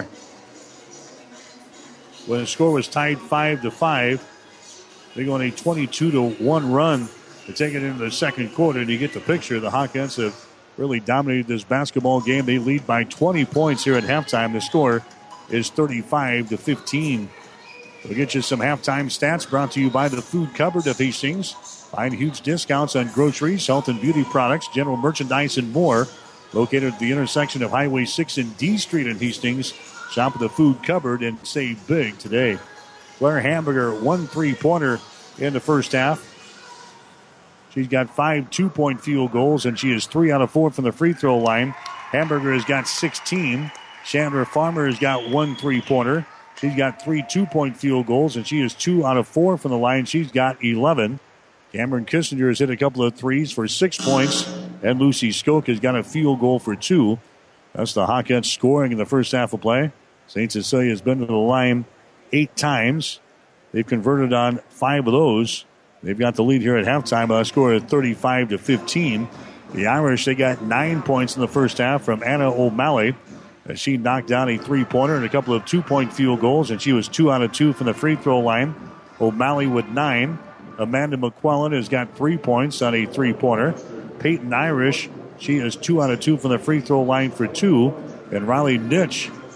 when the score was tied five to five. They go on a twenty-two to one run to take it into the second quarter. And you get the picture. The Hawkettes have really dominated this basketball game. They lead by twenty points here at halftime. The score is thirty-five to fifteen. We'll get you some halftime stats brought to you by the Food Cupboard of Hastings. Find huge discounts on groceries, health and beauty products, general merchandise, and more. Located at the intersection of Highway six and D Street in Hastings. Shop at the Food Cupboard and save big today. Claire Hamburger, one three-pointer in the first half. She's got five two-point field goals, and she is three out of four from the free throw line. Hamburger has got sixteen. Chandler Farmer has got one three-pointer. She's got three two-point field goals, and she is two out of four from the line. She's got eleven. Cameron Kissinger has hit a couple of threes for six points, and Lucy Skoke has got a field goal for two. That's the Hawkettes scoring in the first half of play. Saint Cecilia has been to the line eight times. They've converted on five of those. They've got the lead here at halftime by a score of thirty-five to fifteen. The Irish, they got nine points in the first half from Anna O'Malley as she knocked down a three-pointer and a couple of two-point field goals, and she was two out of two from the free throw line. O'Malley with nine. Amanda McQuillan has got three points on a three-pointer. Peyton Irish, she is two out of two from the free throw line for two. And Riley Nitch,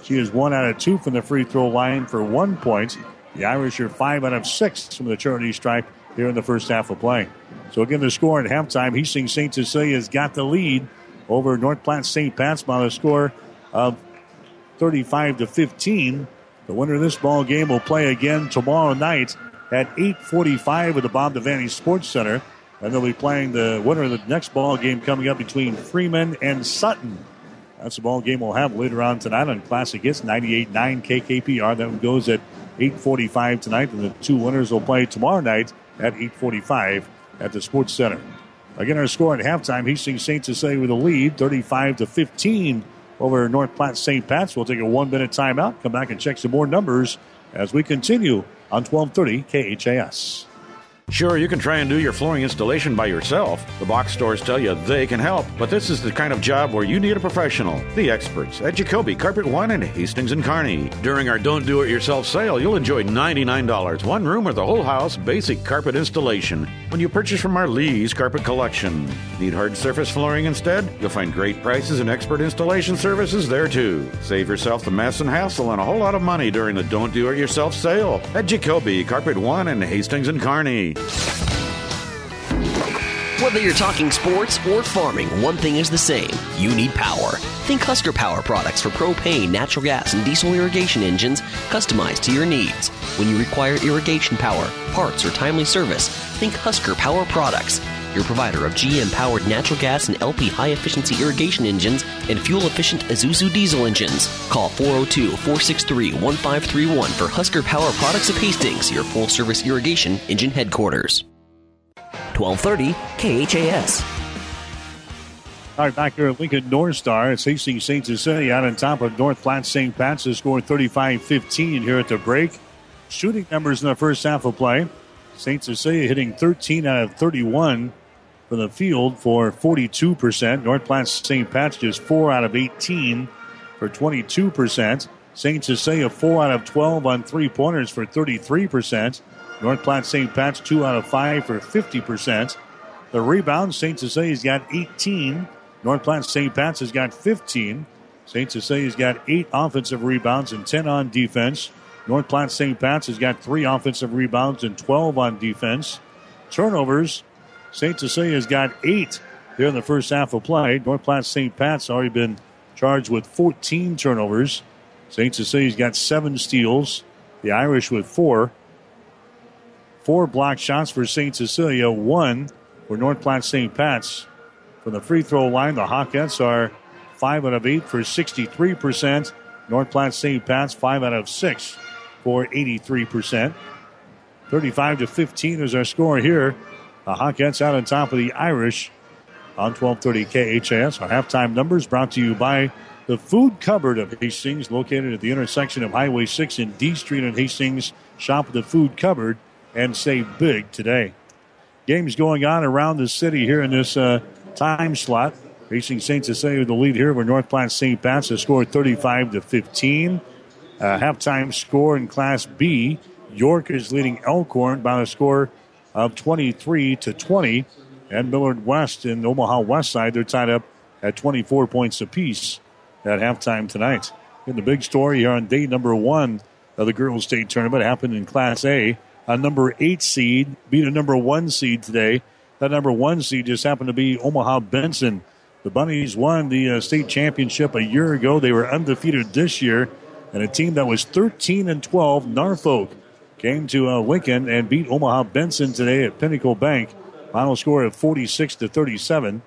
She is one out of two from the free throw line for one point. The Irish are five out of six from the charity stripe here in the first half of play. So again, the score at halftime, Hastings Saint Cecilia's got the lead over North Platte Saint Pat's by the score of thirty-five to fifteen. The winner of this ball game will play again tomorrow night at eight forty-five at the Bob Devaney Sports Center. And they'll be playing the winner of the next ball game coming up between Freeman and Sutton. That's the ball game we'll have later on tonight on Classic Hits ninety-eight point nine K K P R. That one goes at eight forty-five tonight, and the two winners will play tomorrow night at eight forty-five at the Sports Center. Again, our score at halftime, Hastings Saint Cecilia with a lead, thirty-five to fifteen over North Platte Saint Pat's. We'll take a one-minute timeout, come back and check some more numbers as we continue on twelve thirty K H A S. Sure, you can try and do your flooring installation by yourself. The box stores tell you they can help, but this is the kind of job where you need a professional. The experts at Jacoby Carpet One in Hastings and Kearney. During our Don't Do It Yourself sale, you'll enjoy ninety-nine dollars, one room or the whole house basic carpet installation when you purchase from our Lee's Carpet Collection. Need hard surface flooring instead? You'll find great prices and expert installation services there too. Save yourself the mess and hassle and a whole lot of money during the Don't Do It Yourself sale at Jacoby Carpet One in Hastings and Kearney. Whether you're talking sports or farming, one thing is the same. You need power. Think Husker Power products for propane, natural gas, and diesel irrigation engines customized to your needs. When you require irrigation power, parts, or timely service, think Husker Power products. Your provider of G M-powered natural gas and L P high-efficiency irrigation engines and fuel-efficient Isuzu diesel engines. Call four oh two, four six three, one five three one for Husker Power Products of Hastings, your full-service irrigation engine headquarters. twelve thirty K H A S. All right, back here at Lincoln North Star. It's Hastings Saint Cecilia out on top of North Platte Saint Pat's. They scored thirty-five fifteen here at the break. Shooting numbers in the first half of play. Saint Cecilia hitting thirteen out of thirty-one from the field for forty-two percent. North Platte Saint Pat's just four out of eighteen for twenty-two percent. Saint Cecilia four out of twelve on three-pointers for thirty-three percent. North Platte Saint Pat's two out of five for fifty percent. The rebounds, Saint Cecilia's got eighteen. North Platte Saint Pat's has got fifteen. Saint Cecilia's got eight offensive rebounds and ten on defense. North Platte Saint Pat's has got three offensive rebounds and twelve on defense. Turnovers, Saint Cecilia's got eight here in the first half of play. North Platte Saint Pat's already been charged with fourteen turnovers. Saint Cecilia's got seven steals. The Irish with four. Four block shots for Saint Cecilia, one for North Platte Saint Pat's. From the free throw line, the Hawkettes are five out of eight for sixty-three percent. North Platte Saint Pat's five out of six for eighty-three percent. thirty-five to fifteen is our score here. The Hawkettes out on top of the Irish on twelve thirty K H A S. Our halftime numbers brought to you by the Food Cupboard of Hastings, located at the intersection of Highway six and D Street in Hastings. Shop at the Food Cupboard and save big today. Games going on around the city here in this uh, time slot. Hastings Saint Cecilia with the lead here over North Platte Saint Pat's has scored thirty-five to fifteen. Uh, halftime score in Class B. York is leading Elkhorn by a score of twenty-three to twenty. And Millard West in Omaha West Side, they're tied up at twenty-four points apiece at halftime tonight. And the big story here on day number one of the Girls State Tournament happened in Class A. A number eight seed beat a number one seed today. That number one seed just happened to be Omaha Benson. The Bunnies won the uh, state championship a year ago. They were undefeated this year. And a team that was thirteen and twelve, Norfolk, came to uh, Lincoln and beat Omaha Benson today at Pinnacle Bank. Final score of forty-six to thirty-seven.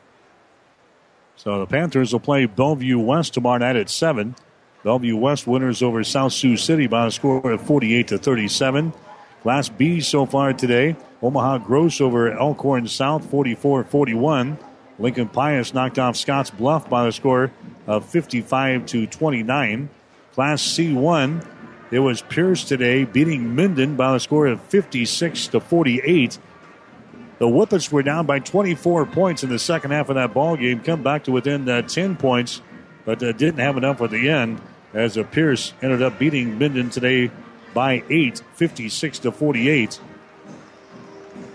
So the Panthers will play Bellevue West tomorrow night at seven. Bellevue West winners over South Sioux City by a score of forty-eight to thirty-seven. Class B so far today, Omaha Gross over Elkhorn South, forty-four forty-one. Lincoln Pius knocked off Scotts Bluff by the score of fifty-five to twenty-nine. Class C one, it was Pierce today beating Minden by the score of fifty-six to forty-eight. The Whippets were down by twenty-four points in the second half of that ball game, come back to within uh, ten points, but uh, didn't have enough at the end as uh, Pierce ended up beating Minden today by eight, fifty-six to forty-eight.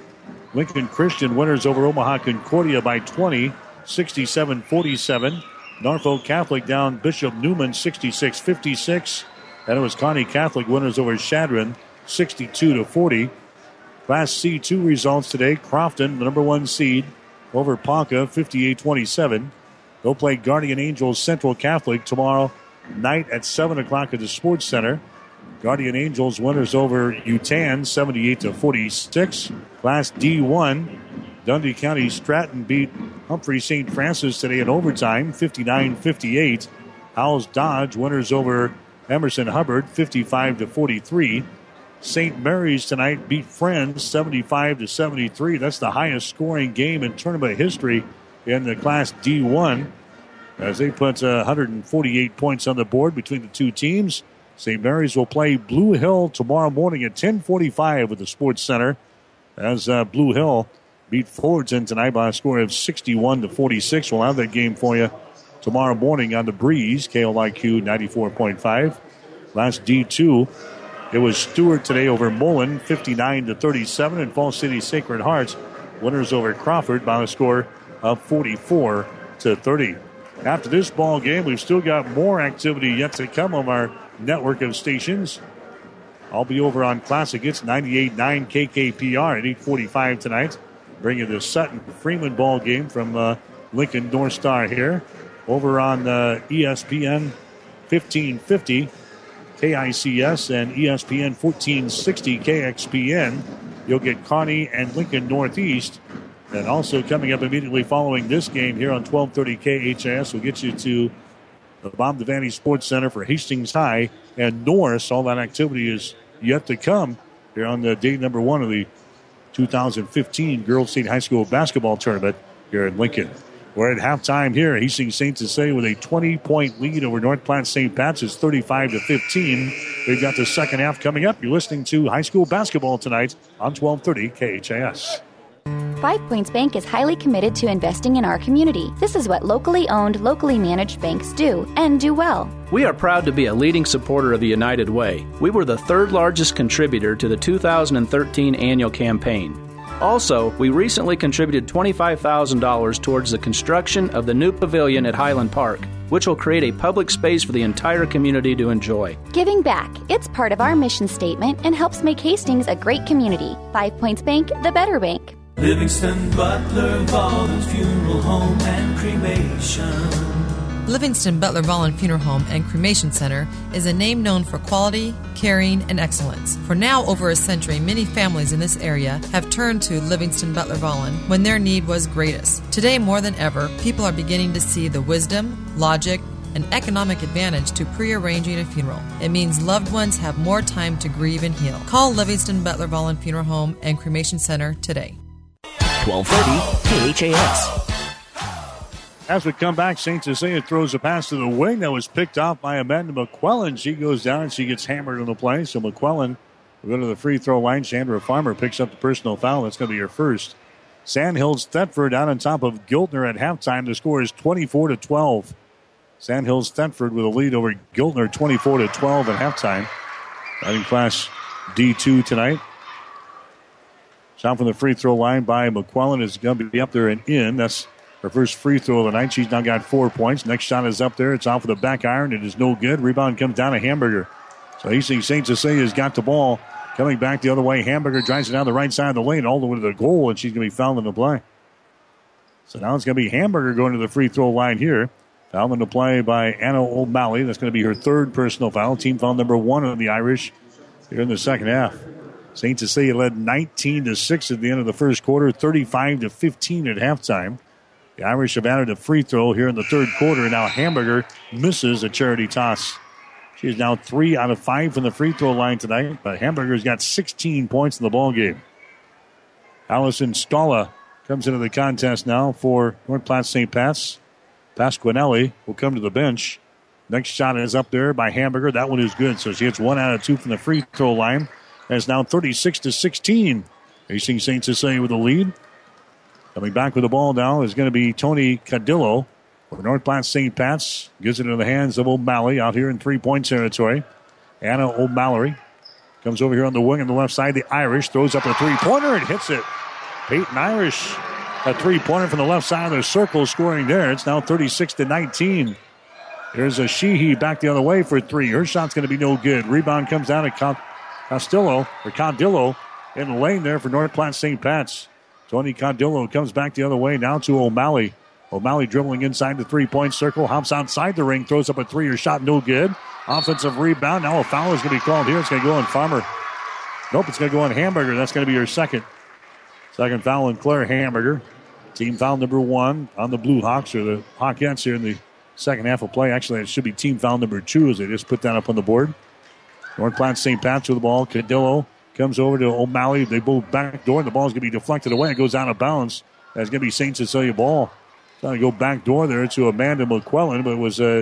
Lincoln Christian winners over Omaha Concordia by twenty, sixty-seven forty-seven. Norfolk Catholic down Bishop Newman sixty-six fifty-six. And it was Kearney Catholic winners over Shadron sixty-two to forty. Class C two results today. Crofton, the number one seed, over Ponca fifty-eight twenty-seven. They'll play Guardian Angels Central Catholic tomorrow night at seven o'clock at the Sports Center. Guardian Angels winners over Utan seventy-eight to forty-six. Class D one, Dundee County Stratton beat Humphrey Saint Francis today in overtime fifty-nine fifty-eight. Howells Dodge winners over Emerson Hubbard fifty-five to forty-three. Saint Mary's tonight beat Friends seventy-five to seventy-three. That's the highest scoring game in tournament history in the Class D one, as they put uh, one hundred forty-eight points on the board between the two teams. Saint Mary's will play Blue Hill tomorrow morning at ten forty-five at the Sports Center, as uh, Blue Hill beat Fullerton tonight by a score of sixty-one to forty-six. We'll have that game for you tomorrow morning on the Breeze, K L I Q ninety-four point five. Last D two, it was Stewart today over Mullen, fifty-nine to thirty-seven, and Falls City Sacred Hearts winners over Crawford by a score of forty-four to thirty. After this ball game, we've still got more activity yet to come on our network of stations. I'll be over on Classic. It's ninety-eight point nine K K P R at eight forty-five tonight. Bringing the Sutton Freeman ball game from uh, Lincoln North Star here. Over on uh, E S P N fifteen fifty K I C S and E S P N fourteen sixty K X P N. You'll get Kearney and Lincoln Northeast. And also coming up immediately following this game here on twelve thirty K H A S, we'll get you to the Bob Devaney Sports Center for Hastings High and Norris. All that activity is yet to come here on the day number one of the two thousand fifteen Girls State High School Basketball Tournament here in Lincoln. We're at halftime here. Hastings Saint Cecilia with a twenty-point lead over North Platte Saint Pat's. It's thirty-five to fifteen. We've got the second half coming up. You're listening to high school basketball tonight on twelve thirty K H A S. Five Points Bank is highly committed to investing in our community. This is what locally owned, locally managed banks do, and do well. We are proud to be a leading supporter of the United Way. We were the third largest contributor to the two thousand thirteen annual campaign. Also, we recently contributed twenty-five thousand dollars towards the construction of the new pavilion at Highland Park, which will create a public space for the entire community to enjoy. Giving back. It's part of our mission statement and helps make Hastings a great community. Five Points Bank, the better bank. Livingston Butler Vollen Funeral Home and Cremation. Livingston Butler Vollen Funeral Home and Cremation Center is a name known for quality, caring, and excellence. For now over a century, many families in this area have turned to Livingston Butler Vollen when their need was greatest. Today, more than ever, people are beginning to see the wisdom, logic, and economic advantage to pre-arranging a funeral. It means loved ones have more time to grieve and heal. Call Livingston Butler Vollen Funeral Home and Cremation Center today. twelve thirty K H A S. As we come back, Saint Cecilia throws a pass to the wing that was picked off by Amanda McQuillan. She goes down and she gets hammered on the play. So McQuillan will go to the free throw line. Chandra Farmer picks up the personal foul. That's going to be her first. Sandhills Thetford out on top of Giltner at halftime. The score is twenty-four to twelve. Sandhills Thetford with a lead over Giltner, twenty-four to twelve at halftime. Right in Class D two tonight. Shot from the free throw line by McQuillan is going to be up there and in. That's her first free throw of the night. She's now got four points. Next shot is up there. It's off with the back iron. It is no good. Rebound comes down to Hamburger. So Hastings Saint Cecilia's got the ball. Coming back the other way. Hamburger drives it down the right side of the lane all the way to the goal, and she's going to be fouled in the play. So now it's going to be Hamburger going to the free throw line here. Foul in the play by Anna O'Malley. That's going to be her third personal foul. Team foul number one on the Irish here in the second half. Saint Cecilia led nineteen to six at the end of the first quarter, thirty-five to fifteen at halftime. The Irish have added a free throw here in the third quarter, and now Hamburger misses a charity toss. She is now three out of five from the free throw line tonight, but Hamburger's got sixteen points in the ball game. Allison Scala comes into the contest now for North Platte Saint Pat's. Pasquinelli will come to the bench. Next shot is up there by Hamburger. That one is good, so she hits one out of two from the free throw line. And it's now thirty-six to sixteen. Hastings Saint Cecilia with the lead. Coming back with the ball now is going to be Tony Cadillo for North Platte Saint Pat's. Gives it into the hands of O'Malley out here in three-point territory. Anna O'Malley comes over here on the wing on the left side. The Irish throws up a three-pointer and hits it. Peyton Irish a three-pointer from the left side of the circle, scoring there. It's now thirty-six to nineteen. Here's a Sheehy back the other way for three. Her shot's going to be no good. Rebound comes down to Castillo, or Condillo, in the lane there for North Platte Saint Pat's. Tony Condillo comes back the other way now to O'Malley. O'Malley dribbling inside the three-point circle, hops outside the ring, throws up a three-er shot, no good. Offensive rebound. Now a foul is going to be called here. It's going to go on Farmer. Nope, it's going to go on Hamburger. That's going to be her second. Second foul on Claire Hamburger. Team foul number one on the Blue Hawks, or the Hawkettes here in the second half of play. Actually, it should be team foul number two as they just put that up on the board. North Platte Saint Pat's with the ball. Cadillo comes over to O'Malley. They both back door. The ball's going to be deflected away. It goes out of bounds. That's going to be Saint Cecilia ball. It's going to go back door there to Amanda McQuillan, but it was uh,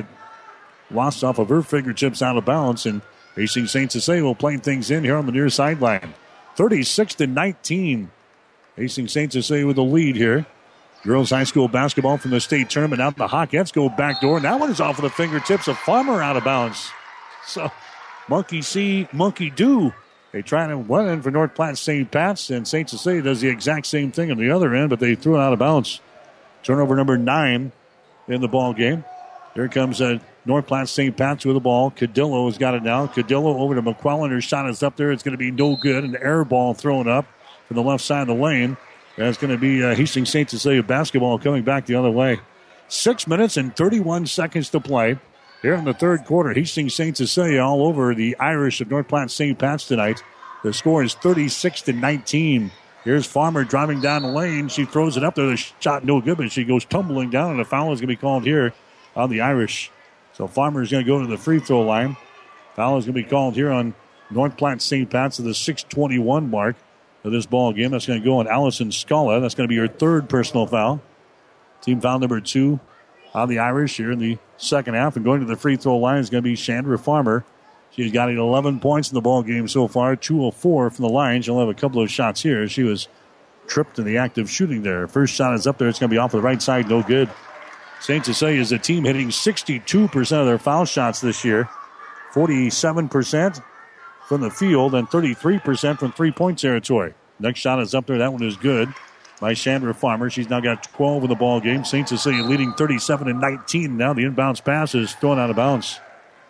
lost off of her fingertips out of bounds. And Hastings Saint Cecilia will play things in here on the near sideline. thirty-six to nineteen. Hastings Saint Cecilia with the lead here. Girls high school basketball from the state tournament. Now the Hawkettes go back door. And that one is off of the fingertips of Farmer out of bounds. So monkey see, monkey do. They try to run in for North Platte Saint Pat's, and Saint Cecilia does the exact same thing on the other end, but they threw it out of bounds. Turnover number nine in the ball game. Here comes uh, North Platte Saint Pat's with the ball. Cadillo has got it now. Cadillo over to McQuillan. Her shot is up there. It's going to be no good. An air ball thrown up from the left side of the lane. That's going to be uh, Hastings Saint Cecilia basketball coming back the other way. Six minutes and thirty-one seconds to play here in the third quarter. Hastings Saint Cecilia all over the Irish of North Platte Saint Pat's tonight. The score is thirty-six to nineteen. Here's Farmer driving down the lane. She throws it up there. The shot no good, but she goes tumbling down, and a foul is going to be called here on the Irish. So Farmer is going to go to the free throw line. Foul is going to be called here on North Platte Saint Pat's at the six twenty-one mark of this ball game. That's going to go on Allison Scala. That's going to be her third personal foul. Team foul number two on the Irish here in the second half. And going to the free throw line is going to be Chandra Farmer. She's got eleven points in the ball game so far, two of four from the line. She'll have a couple of shots here. She was tripped in the act of shooting there. First shot is up there. It's going to be off the right side. No good. Saint Cecilia is a team hitting sixty-two percent of their foul shots this year. forty-seven percent from the field and thirty-three percent from three-point territory. Next shot is up there. That one is good by Chandra Farmer. She's now got twelve in the ball game. Saint Cecilia leading thirty-seven to nineteen. Now the inbounds pass is thrown out of bounds.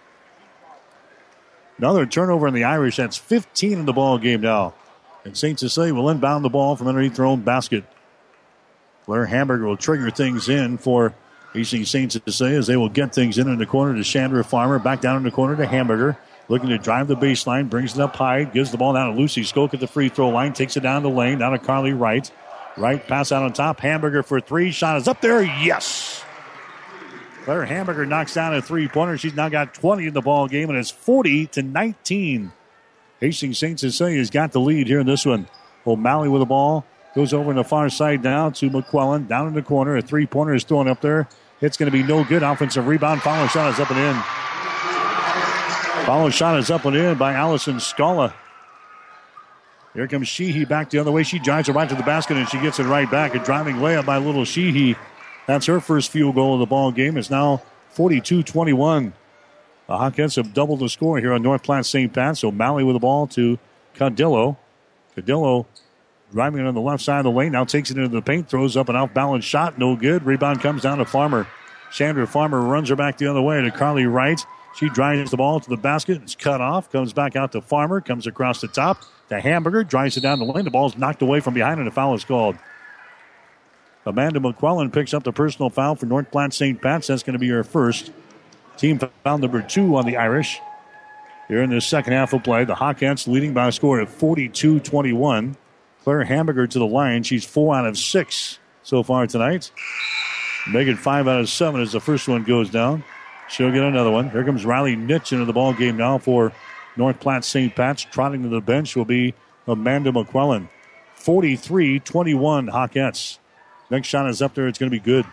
Another turnover in the Irish. That's fifteen in the ball game now. And Saint Cecilia will inbound the ball from underneath their own basket. Blair Hamburger will trigger things in for Hastings Saint Cecilia as they will get things in in the corner to Chandra Farmer. Back down in the corner to Hamburger. Looking to drive the baseline. Brings it up high. Gives the ball down to Lucy Skoke at the free throw line. Takes it down the lane. Down to Carly Wright. Wright pass out on top. Hamburger for three. Shot is up there. Yes. Claire Hamburger knocks down a three-pointer. She's now got twenty in the ball game, and it's forty to nineteen. Hastings Saint Cecilia has got the lead here in this one. O'Malley with the ball. Goes over on the far side now to McQuillan. Down in the corner. A three-pointer is thrown up there. It's going to be no good. Offensive rebound. Follow shot is up and in. Follow shot is up and in by Allison Scala. Here comes Sheehy back the other way. She drives it right to the basket, and she gets it right back. A driving layup by little Sheehy. That's her first field goal of the ball game. It's now forty-two twenty-one. The Hawkettes have doubled the score here on North Platte Saint Pat's. So O'Malley with the ball to Cadillo. Cadillo driving it on the left side of the lane. Now takes it into the paint. Throws up an off-balance shot. No good. Rebound comes down to Farmer. Chandra Farmer runs her back the other way to Carly Wright. She drives the ball to the basket. It's cut off. Comes back out to Farmer. Comes across the top to Hamburger. Drives it down the lane. The ball's knocked away from behind and a foul is called. Amanda McQuillan picks up the personal foul for North Platte Saint Pat's. That's going to be her first. Team foul number two on the Irish. Here in the second half of play, the Hawkettes leading by a score of forty-two twenty-one. Claire Hamburger to the line. She's four out of six so far tonight. Make it five out of seven as the first one goes down. She'll get another one. Here comes Riley Nitch into the ball game now for North Platte Saint Pat's. Trotting to the bench will be Amanda McQuillan. forty-three twenty-one Hawkettes. Next shot is up there. It's going to be good.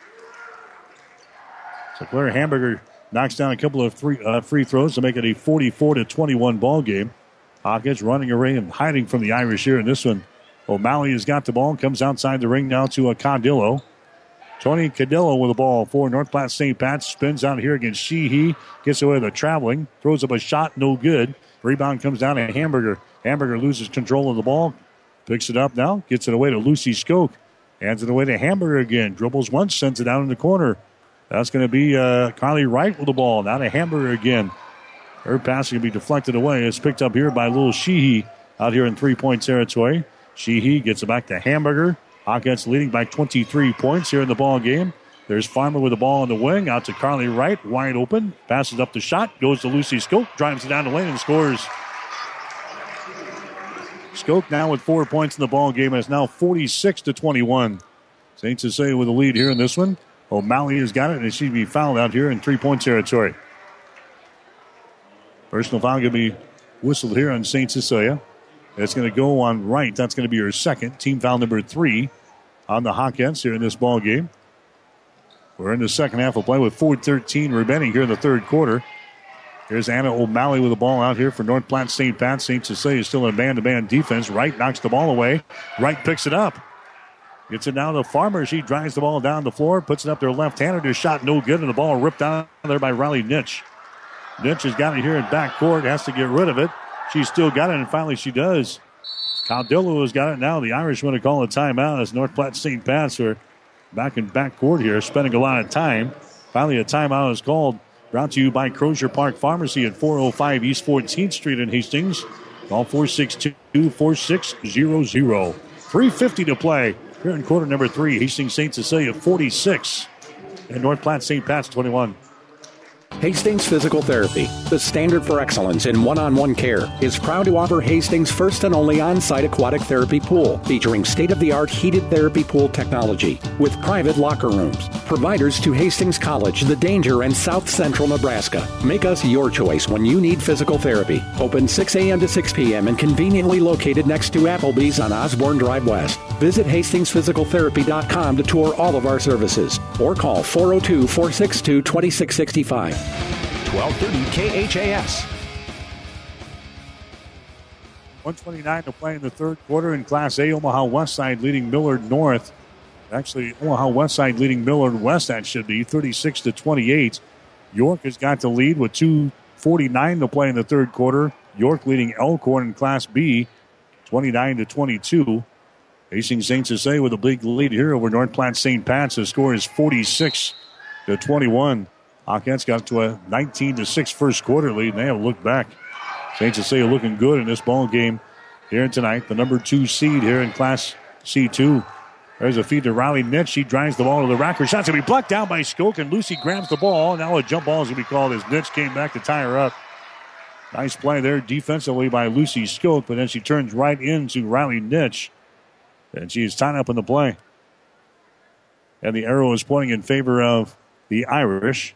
So Claire Hamburger knocks down a couple of free, uh, free throws to make it a forty-four to twenty-one ball game. Hawkins running away and hiding from the Irish here in this one. O'Malley has got the ball. Comes outside the ring now to a Cadillo. Tony Cadillo with the ball for North Platte Saint Pat's. Spins out here against Sheehy. Gets away with the traveling. Throws up a shot. No good. Rebound comes down to Hamburger. Hamburger loses control of the ball. Picks it up now. Gets it away to Lucy Skoke. Hands it away to Hamburger again. Dribbles once, sends it down in the corner. That's going to be uh, Carly Wright with the ball. Now to Hamburger again. Her pass can be deflected away. It's picked up here by Little Sheehy out here in three-point territory. Sheehy gets it back to Hamburger. Hawkettes leading by twenty-three points here in the ball game. There's Farmer with the ball on the wing. Out to Carly Wright. Wide open. Passes up the shot. Goes to Lucy Skoke. Drives it down the lane and scores. Skoke now with four points in the ball game. And it's now forty-six to twenty-one. Saint Cecilia with the lead here in this one. O'Malley has got it, and she'd be fouled out here in three-point territory. Personal foul going to be whistled here on Saint Cecilia. It's going to go on Wright. That's going to be her second. Team foul number three on the Hawkettes here in this ball game. We're in the second half of play with four thirteen remaining here in the third quarter. Here's Anna O'Malley with the ball out here for North Platte Saint Pat. Saint Cecilia is still in man-to-man defense. Wright knocks the ball away. Wright picks it up. Gets it down to Farmer. She drives the ball down the floor, puts it up there left-handed. Her shot no good, and the ball ripped out there by Riley Nitsch. Nitsch has got it here in backcourt, has to get rid of it. She's still got it, and finally she does. Caudillo has got it now. The Irish want to call a timeout as North Platte Saint Pat's are back in backcourt here, spending a lot of time. Finally, a timeout is called. Brought to you by Crozier Park Pharmacy at four oh five East fourteenth Street in Hastings. Call four six two, four six zero zero. three fifty to play here in quarter number three. Hastings Saint Cecilia forty-six and North Platte Saint Pat's twenty-one. Hastings Physical Therapy, the standard for excellence in one-on-one care, is proud to offer Hastings' first and only on-site aquatic therapy pool, featuring state-of-the-art heated therapy pool technology with private locker rooms. Providers to Hastings College, The Danger, and South Central Nebraska. Make us your choice when you need physical therapy. Open six a.m. to six p.m. and conveniently located next to Applebee's on Osborne Drive West. Visit Hastings Physical Therapy dot com to tour all of our services or call four oh two, four six two, two six six five. twelve thirty K H A S. one twenty-nine to play in the third quarter in Class A. Omaha Westside leading Millard North. Actually, Omaha Westside leading Millard West, that should be thirty-six to twenty-eight. York has got the lead with two forty-nine to play in the third quarter. York leading Elkhorn in Class B, twenty-nine to twenty-two. Hastings Saint Cecilia with a big lead here over North Platte Saint Pat's. The score is forty-six to twenty-one. Hawkettes got to a nineteen to six first quarter lead, and they have looked back. Saint Cecilia looking good in this ball game here tonight. The number two seed here in Class C two. There's a feed to Riley Nitsch. She drives the ball to the rack. Her shot's going to be blocked down by Skoke, and Lucy grabs the ball. Now a jump ball is going to be called as Nitsch came back to tie her up. Nice play there defensively by Lucy Skoke, but then she turns right into Riley Nitsch, and she is tied up in the play. And the arrow is pointing in favor of the Irish.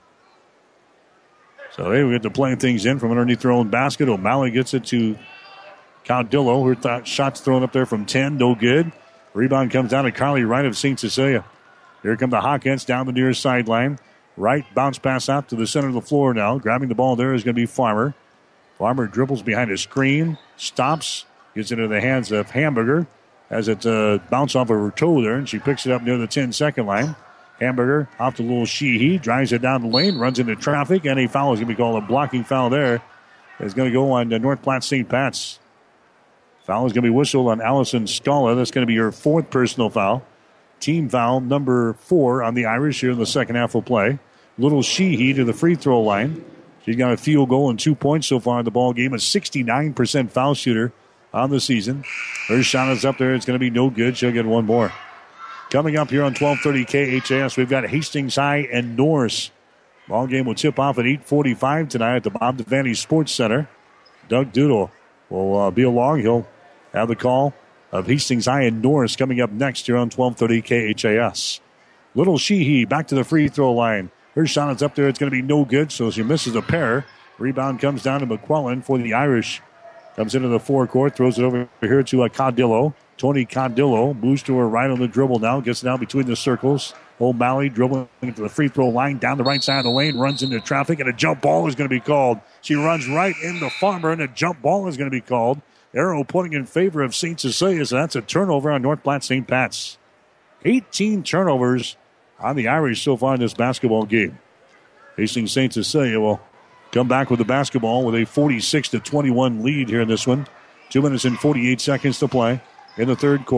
So they get to playing things in from underneath their own basket. O'Malley gets it to Caudillo. Her th- shot's thrown up there from ten. No good. Rebound comes down to Carly Wright of Saint Cecilia. Here come the Hawkettes down the near sideline. Wright bounce pass out to the center of the floor now. Grabbing the ball there is going to be Farmer. Farmer dribbles behind a screen. Stops. Gets it into the hands of Hamburger. As it uh, bounce off of her toe there. And she picks it up near the ten-second line. Hamburger off to Little Sheehy, drives it down the lane, runs into traffic, and a foul is going to be called. A blocking foul there is going to go on uh, North Platte Saint Pat's. Foul is going to be whistled on Allison Scala. That's going to be her fourth personal foul. Team foul number four on the Irish here in the second half of play. Little Sheehy to the free throw line. She's got a field goal and two points so far in the ball game. A sixty-nine percent foul shooter on the season. Her shot is up there. It's going to be no good. She'll get one more. Coming up here on twelve thirty K H A S, we've got Hastings High and Norris. Ball game will tip off at eight forty-five tonight at the Bob Devaney Sports Center. Doug Doodle will uh, be along. He'll have the call of Hastings High and Norris coming up next here on twelve thirty K H A S. Little Sheehy back to the free throw line. Her shot is up there. It's going to be no good, so she misses a pair. Rebound comes down to McQuillan for the Irish. Comes into the forecourt, throws it over here to uh, Caudillo. Tony Caudillo moves to her right on the dribble now. Gets it out between the circles. O'Malley dribbling into the free throw line down the right side of the lane. Runs into traffic, and a jump ball is going to be called. She runs right into Farmer, and a jump ball is going to be called. Arrow pointing in favor of Saint Cecilia, so that's a turnover on North Platte Saint Pat's. eighteen turnovers on the Irish so far in this basketball game. Hastings Saint Cecilia will come back with the basketball with a forty-six to twenty-one lead here in this one. Two minutes and forty-eight seconds to play in the third quarter.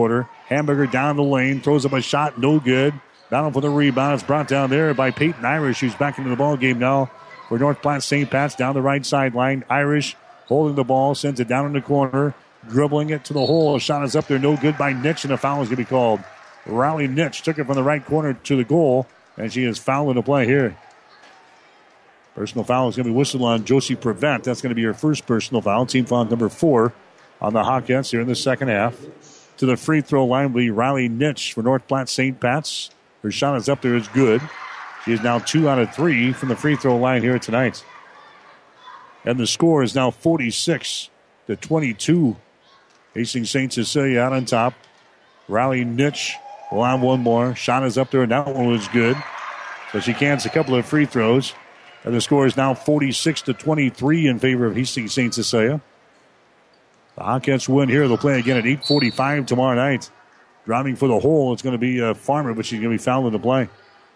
Hamburger down the lane, throws up a shot, no good. Battle for the rebound. It's brought down there by Peyton Irish, who's back into the ball game now for North Platte Saint Pat's down the right sideline. Irish holding the ball, sends it down in the corner, dribbling it to the hole. A shot is up there, no good by Nitch, and a foul is going to be called. Riley Nitch took it from the right corner to the goal, and she is fouling the play here. Personal foul is going to be whistled on Josie Prevent. That's going to be her first personal foul. Team foul number four on the Hawkettes here in the second half. To the free throw line will be Riley Nitch for North Platte Saint Pat's. Her shot is up there, is good. She is now two out of three from the free throw line here tonight. And the score is now forty-six to twenty-two. Hastings Saint Cecilia out on top. Riley Nitch will have one more. Shot is up there, and that one was good. So she cans a couple of free throws. And the score is now forty-six to twenty-three in favor of Hastings Saint Cecilia. The Hawkettes win here. They'll play again at eight forty-five tomorrow night. Driving for the hole, it's going to be uh, Farmer, but she's going to be fouled in the play.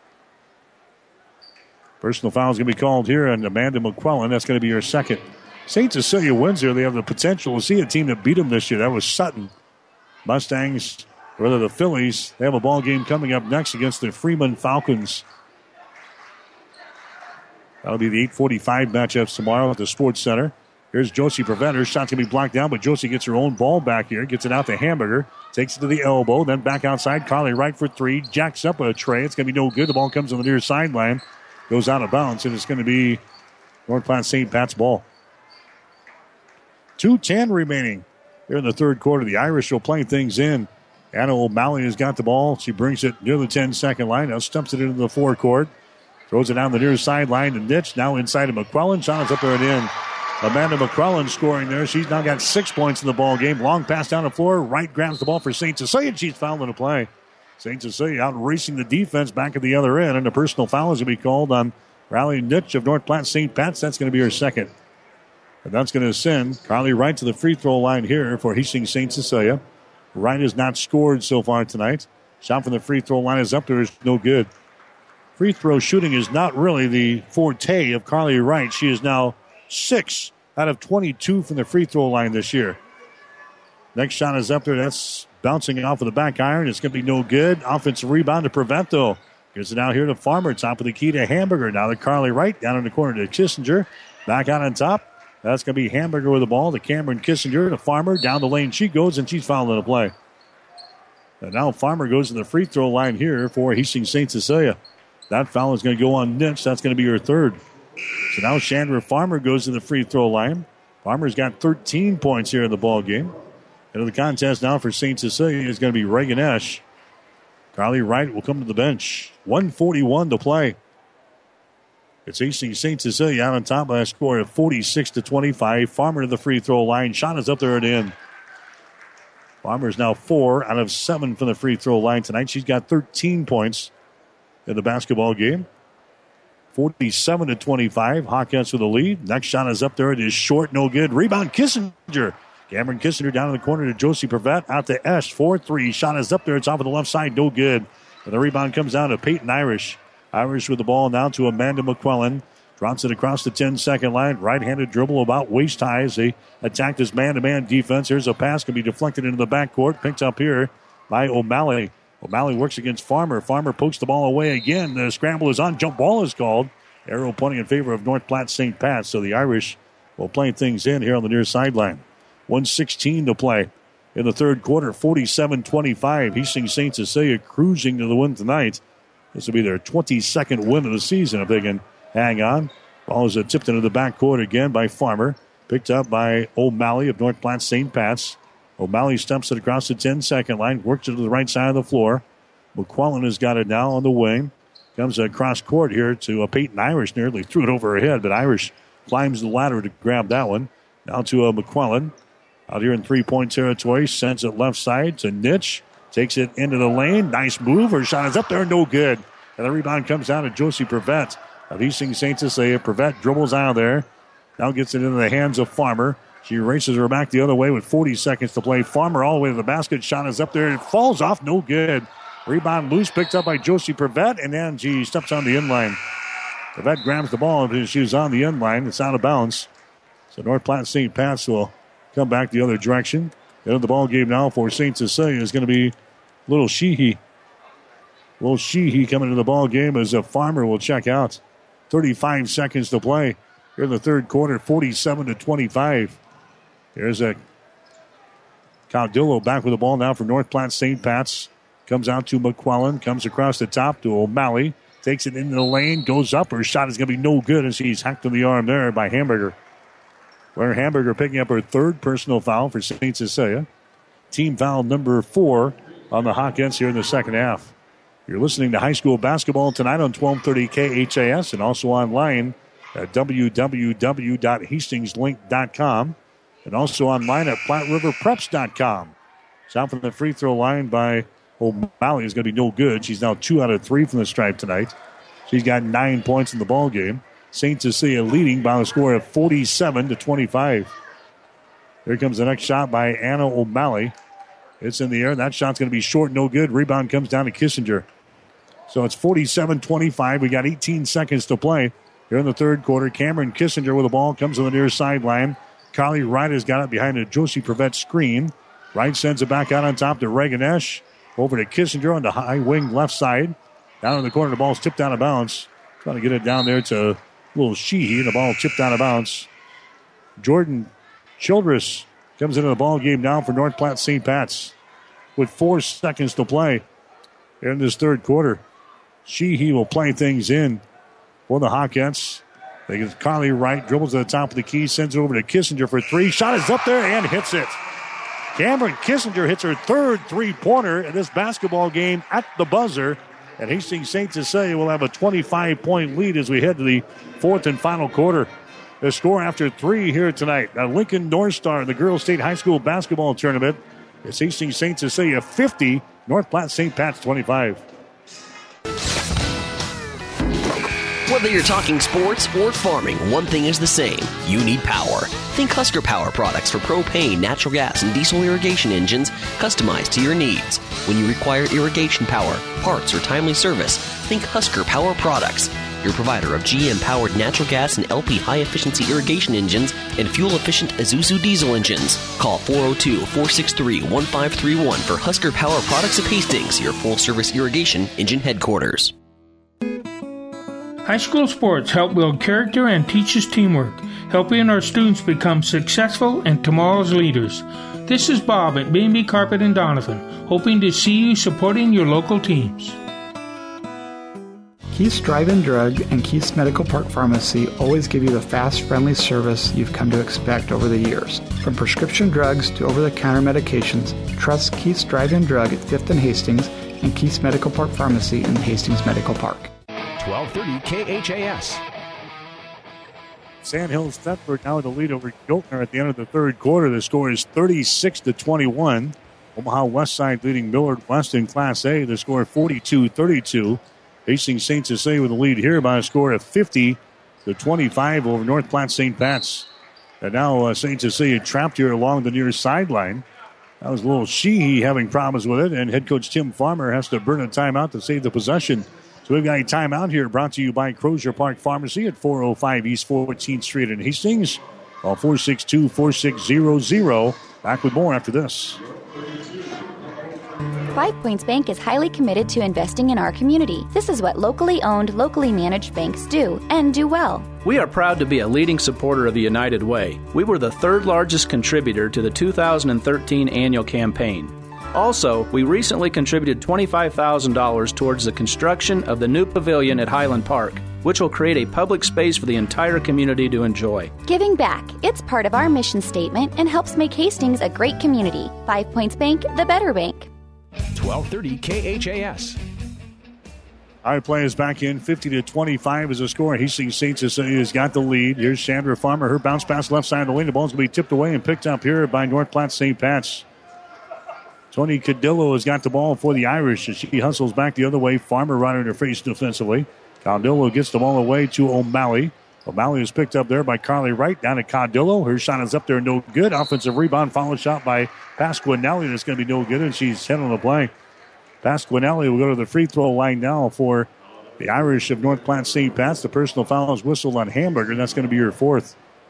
Personal foul is going to be called here, and Amanda McQuillan, that's going to be her second. Saint Cecilia wins here. They have the potential to see a team that beat them this year. That was Sutton. Mustangs, or rather the Phillies, they have a ball game coming up next against the Freeman Falcons. That'll be the eight forty-five matchups tomorrow at the Sports Center. Here's Josie Prevent. Her shot's going to be blocked down, but Josie gets her own ball back here. Gets it out to Hamburger. Takes it to the elbow. Then back outside. Carly Wright for three. Jacks up a tray. It's going to be no good. The ball comes on the near sideline. Goes out of bounds, and it's going to be North Platte Saint Pat's ball. two ten remaining here in the third quarter. The Irish will play things in. Anna O'Malley has got the ball. She brings it near the ten-second line. Now stumps it into the forecourt. Throws it down the near sideline to Nitch. Now inside of McQuillan. Shot is up there and in. Amanda McQuillan scoring there. She's now got six points in the ball game. Long pass down the floor. Wright grabs the ball for Saint Cecilia, and she's fouled in the play. Saint Cecilia out racing the defense back at the other end, and a personal foul is going to be called on Riley Nitch of North Platte Saint Pat's. That's going to be her second. And that's going to send Carly Wright to the free throw line here for Hastings Saint Cecilia. Wright has not scored so far tonight. Shot from the free throw line is up there. Is no good. Free throw shooting is not really the forte of Carly Wright. She is now six out of twenty-two from the free throw line this year. Next shot is up there. That's bouncing off of the back iron. It's going to be no good. Offensive rebound to Prevent, though. Gives it out here to Farmer. Top of the key to Hamburger. Now to Carly Wright. Down in the corner to Kissinger. Back out on top. That's going to be Hamburger with the ball to Cameron Kissinger to Farmer. Down the lane she goes, and she's fouled in the play. And now Farmer goes to the free throw line here for Hastings Saint Cecilia. That foul is going to go on Nitch. That's going to be her third. So now Chandra Farmer goes to the free throw line. Farmer's got thirteen points here in the ball game. Into the contest now for Saint Cecilia is going to be Reagan Esch. Carly Wright will come to the bench. one forty-one to play. It's Hastings Saint Cecilia out on top by a score of forty-six to twenty-five. Farmer to the free throw line. Shot is up there and in. Farmer is now four out of seven from the free throw line tonight. She's got thirteen points in the basketball game. forty-seven to twenty-five. Hawkettes with the lead. Next shot is up there. It is short, no good. Rebound, Kissinger. Cameron Kissinger down in the corner to Josie Prevent. Out to Esch. four three. Shot is up there. It's off of the left side. No good. And the rebound comes down to Peyton Irish. Irish with the ball now to Amanda McQuillan. Drops it across the ten-second line. Right-handed dribble about waist high as they attack this man-to-man defense. Here's a pass. Can be deflected into the backcourt. Picked up here by O'Malley. O'Malley works against Farmer. Farmer pokes the ball away again. The scramble is on. Jump ball is called. Arrow pointing in favor of North Platte Saint Pat's. So the Irish will play things in here on the near sideline. one sixteen to play in the third quarter. forty-seven twenty-five. Hastings Saint Cecilia cruising to the win tonight. This will be their twenty-second win of the season if they can hang on. Ball is tipped into the backcourt again by Farmer. Picked up by O'Malley of North Platte Saint Pat's. O'Malley stumps it across the ten-second line. Works it to the right side of the floor. McQuillan has got it now on the wing. Comes across court here to uh, Peyton Irish. Nearly threw it over her head, but Irish climbs the ladder to grab that one. Now to uh, McQuillan. Out here in three-point territory. Sends it left side to Nitch. Takes it into the lane. Nice move. Her shot is up there. No good. And the rebound comes down to Josie Prevent of Hastings Saint Cecilia. Prevent dribbles out of there. Now gets it into the hands of Farmer. She races her back the other way with forty seconds to play. Farmer all the way to the basket. Shot is up there. It falls off. No good. Rebound loose. Picked up by Josie Prevent. And then she steps on the inline. Prevent grabs the ball. And she was on the inline. It's out of bounds. So North Platte Saint Pat's will come back the other direction. Into the ball game now for Saint Cecilia is going to be Little Sheehy. Little Sheehy coming to the ball game as a Farmer will check out. thirty-five seconds to play here in the third quarter, forty-seven to twenty-five. Here's a Caudillo back with the ball now for North Platte Saint Pat's. Comes out to McQuillan, comes across the top to O'Malley. Takes it into the lane, goes up. Her shot is going to be no good as he's hacked in the arm there by Hamburger. Where Hamburger picking up her third personal foul for Saint Cecilia. Team foul number four on the Hawkins here in the second half. You're listening to high school basketball tonight on twelve thirty K H A S and also online at w w w dot hastings link dot com and also online at platte river preps dot com. Shot from the free throw line by O'Malley is going to be no good. She's now two out of three from the stripe tonight. She's got nine points in the ball game. Saint Cecilia leading by a score of forty-seven to twenty-five. Here comes the next shot by Anna O'Malley. It's in the air. That shot's going to be short, no good. Rebound comes down to Kissinger. So it's forty-seven twenty-five. We got eighteen seconds to play here in the third quarter. Cameron Kissinger with the ball comes to the near sideline. Carly Wright has got it behind a Josie Prevette screen. Wright sends it back out on top to Reaganesh. Over to Kissinger on the high wing left side. Down in the corner, the ball's tipped out of bounds. Trying to get it down there to little Sheehy. The ball tipped out of bounds. Jordan Childress comes into the ball game now for North Platte Saint Pat's with four seconds to play in this third quarter. Sheehy will play things in for the Hawkettes. They get Carly Wright, dribbles to the top of the key, sends it over to Kissinger for three. Shot is up there and hits it. Cameron Kissinger hits her third three-pointer in this basketball game at the buzzer. And Hastings Saint Cecilia will have a twenty-five point lead as we head to the fourth and final quarter. The score after three here tonight. Now Lincoln North Star in the Girls State High School Basketball Tournament. It's Hastings Saint Cecilia fifty, North Platte Saint Pat's twenty-five. Whether you're talking sports or farming, one thing is the same. You need power. Think Husker Power products for propane, natural gas, and diesel irrigation engines customized to your needs. When you require irrigation power, parts, or timely service, think Husker Power products. Your provider of G M-powered natural gas and L P high-efficiency irrigation engines and fuel-efficient Isuzu diesel engines. Call four oh two, four six three, one five three one for Husker Power products of Hastings, your full-service irrigation engine headquarters. High school sports help build character and teaches teamwork, helping our students become successful and tomorrow's leaders. This is Bob at B and B Carpet and Donovan, hoping to see you supporting your local teams. Keith's Drive-In Drug and Keith's Medical Park Pharmacy always give you the fast, friendly service you've come to expect over the years. From prescription drugs to over-the-counter medications, trust Keith's Drive-In Drug at fifth and Hastings and Keith's Medical Park Pharmacy in Hastings Medical Park. twelve thirty K H A S. Sandhills Thetford now with the lead over Giltner at the end of the third quarter. The score is thirty-six to twenty-one. Omaha Westside leading Millard West in Class A. The score forty-two thirty-two. Hastings Saint Cecilia with the lead here by a score of fifty to twenty-five over North Platte Saint Pat's. And now uh, Saint Cecilia trapped here along the near sideline. That was a little Sheehy having problems with it, and head coach Tim Farmer has to burn a timeout to save the possession. So we've got a timeout here brought to you by Crozier Park Pharmacy at four oh five East fourteenth Street in Hastings. Call four six two, four six zero zero. Back with more after this. Five Points Bank is highly committed to investing in our community. This is what locally owned, locally managed banks do, and do well. We are proud to be a leading supporter of the United Way. We were the third largest contributor to the two thousand thirteen annual campaign. Also, we recently contributed twenty-five thousand dollars towards the construction of the new pavilion at Highland Park, which will create a public space for the entire community to enjoy. Giving back, it's part of our mission statement and helps make Hastings a great community. Five Points Bank, the better bank. twelve thirty K H A S. Our play is back in. fifty to twenty-five is the score. Hastings Saint Cecilia has got the lead. Here's Chandra Farmer. Her bounce pass left side of the lane. The ball's going to be tipped away and picked up here by North Platte Saint Pat's. Tony Cadillo has got the ball for the Irish as she hustles back the other way. Farmer right in her face defensively. Cadillo gets the ball away to O'Malley. O'Malley is picked up there by Carly Wright. Down to Cadillo. Her shot is up there, no good. Offensive rebound, follow shot by Pasquinelli. That's going to be no good, and she's head on the play. Pasquinelli will go to the free throw line now for the Irish of North Platte Saint Pat's. The personal foul is whistled on Hamburger. That's going to be her fourth.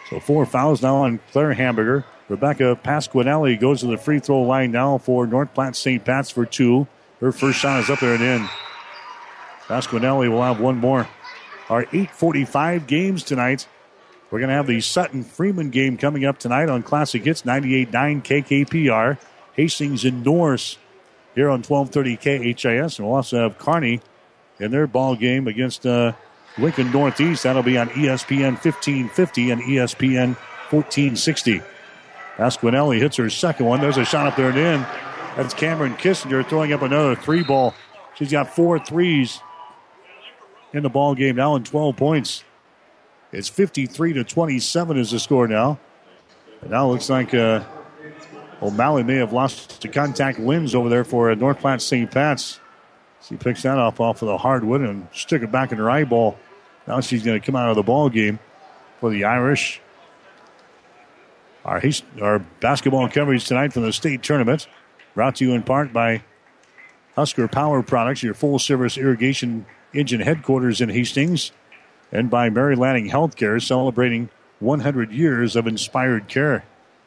So four fouls now on Claire Hamburger. Rebecca Pasquinelli goes to the free throw line now for North Platte Saint Pat's for two. Her first shot is up there and in. Pasquinelli will have one more. Our eight forty-five games tonight. We're going to have the Sutton-Freeman game coming up tonight on Classic Hits ninety-eight point nine K K P R. Hastings and Norris here on twelve thirty K H A S. And we'll also have Kearney in their ball game against uh, Lincoln Northeast. That'll be on E S P N fifteen fifty and E S P N fourteen sixty. Pasquinelli hits her second one. There's a shot up there and in. That's Cameron Kissinger throwing up another three ball. She's got four threes in the ball game now and twelve points. It's fifty-three to twenty-seven is the score now. And now it looks like uh, O'Malley may have lost to contact wins over there for uh, North Platte Saint Pat's. She picks that off off of the hardwood and stick it back in her eyeball. Now she's going to come out of the ball game for the Irish. Our, our basketball coverage tonight from the state tournament brought to you in part by Husker Power Products, your full-service irrigation engine headquarters in Hastings, and by Mary Lanning Healthcare, celebrating one hundred years of inspired care.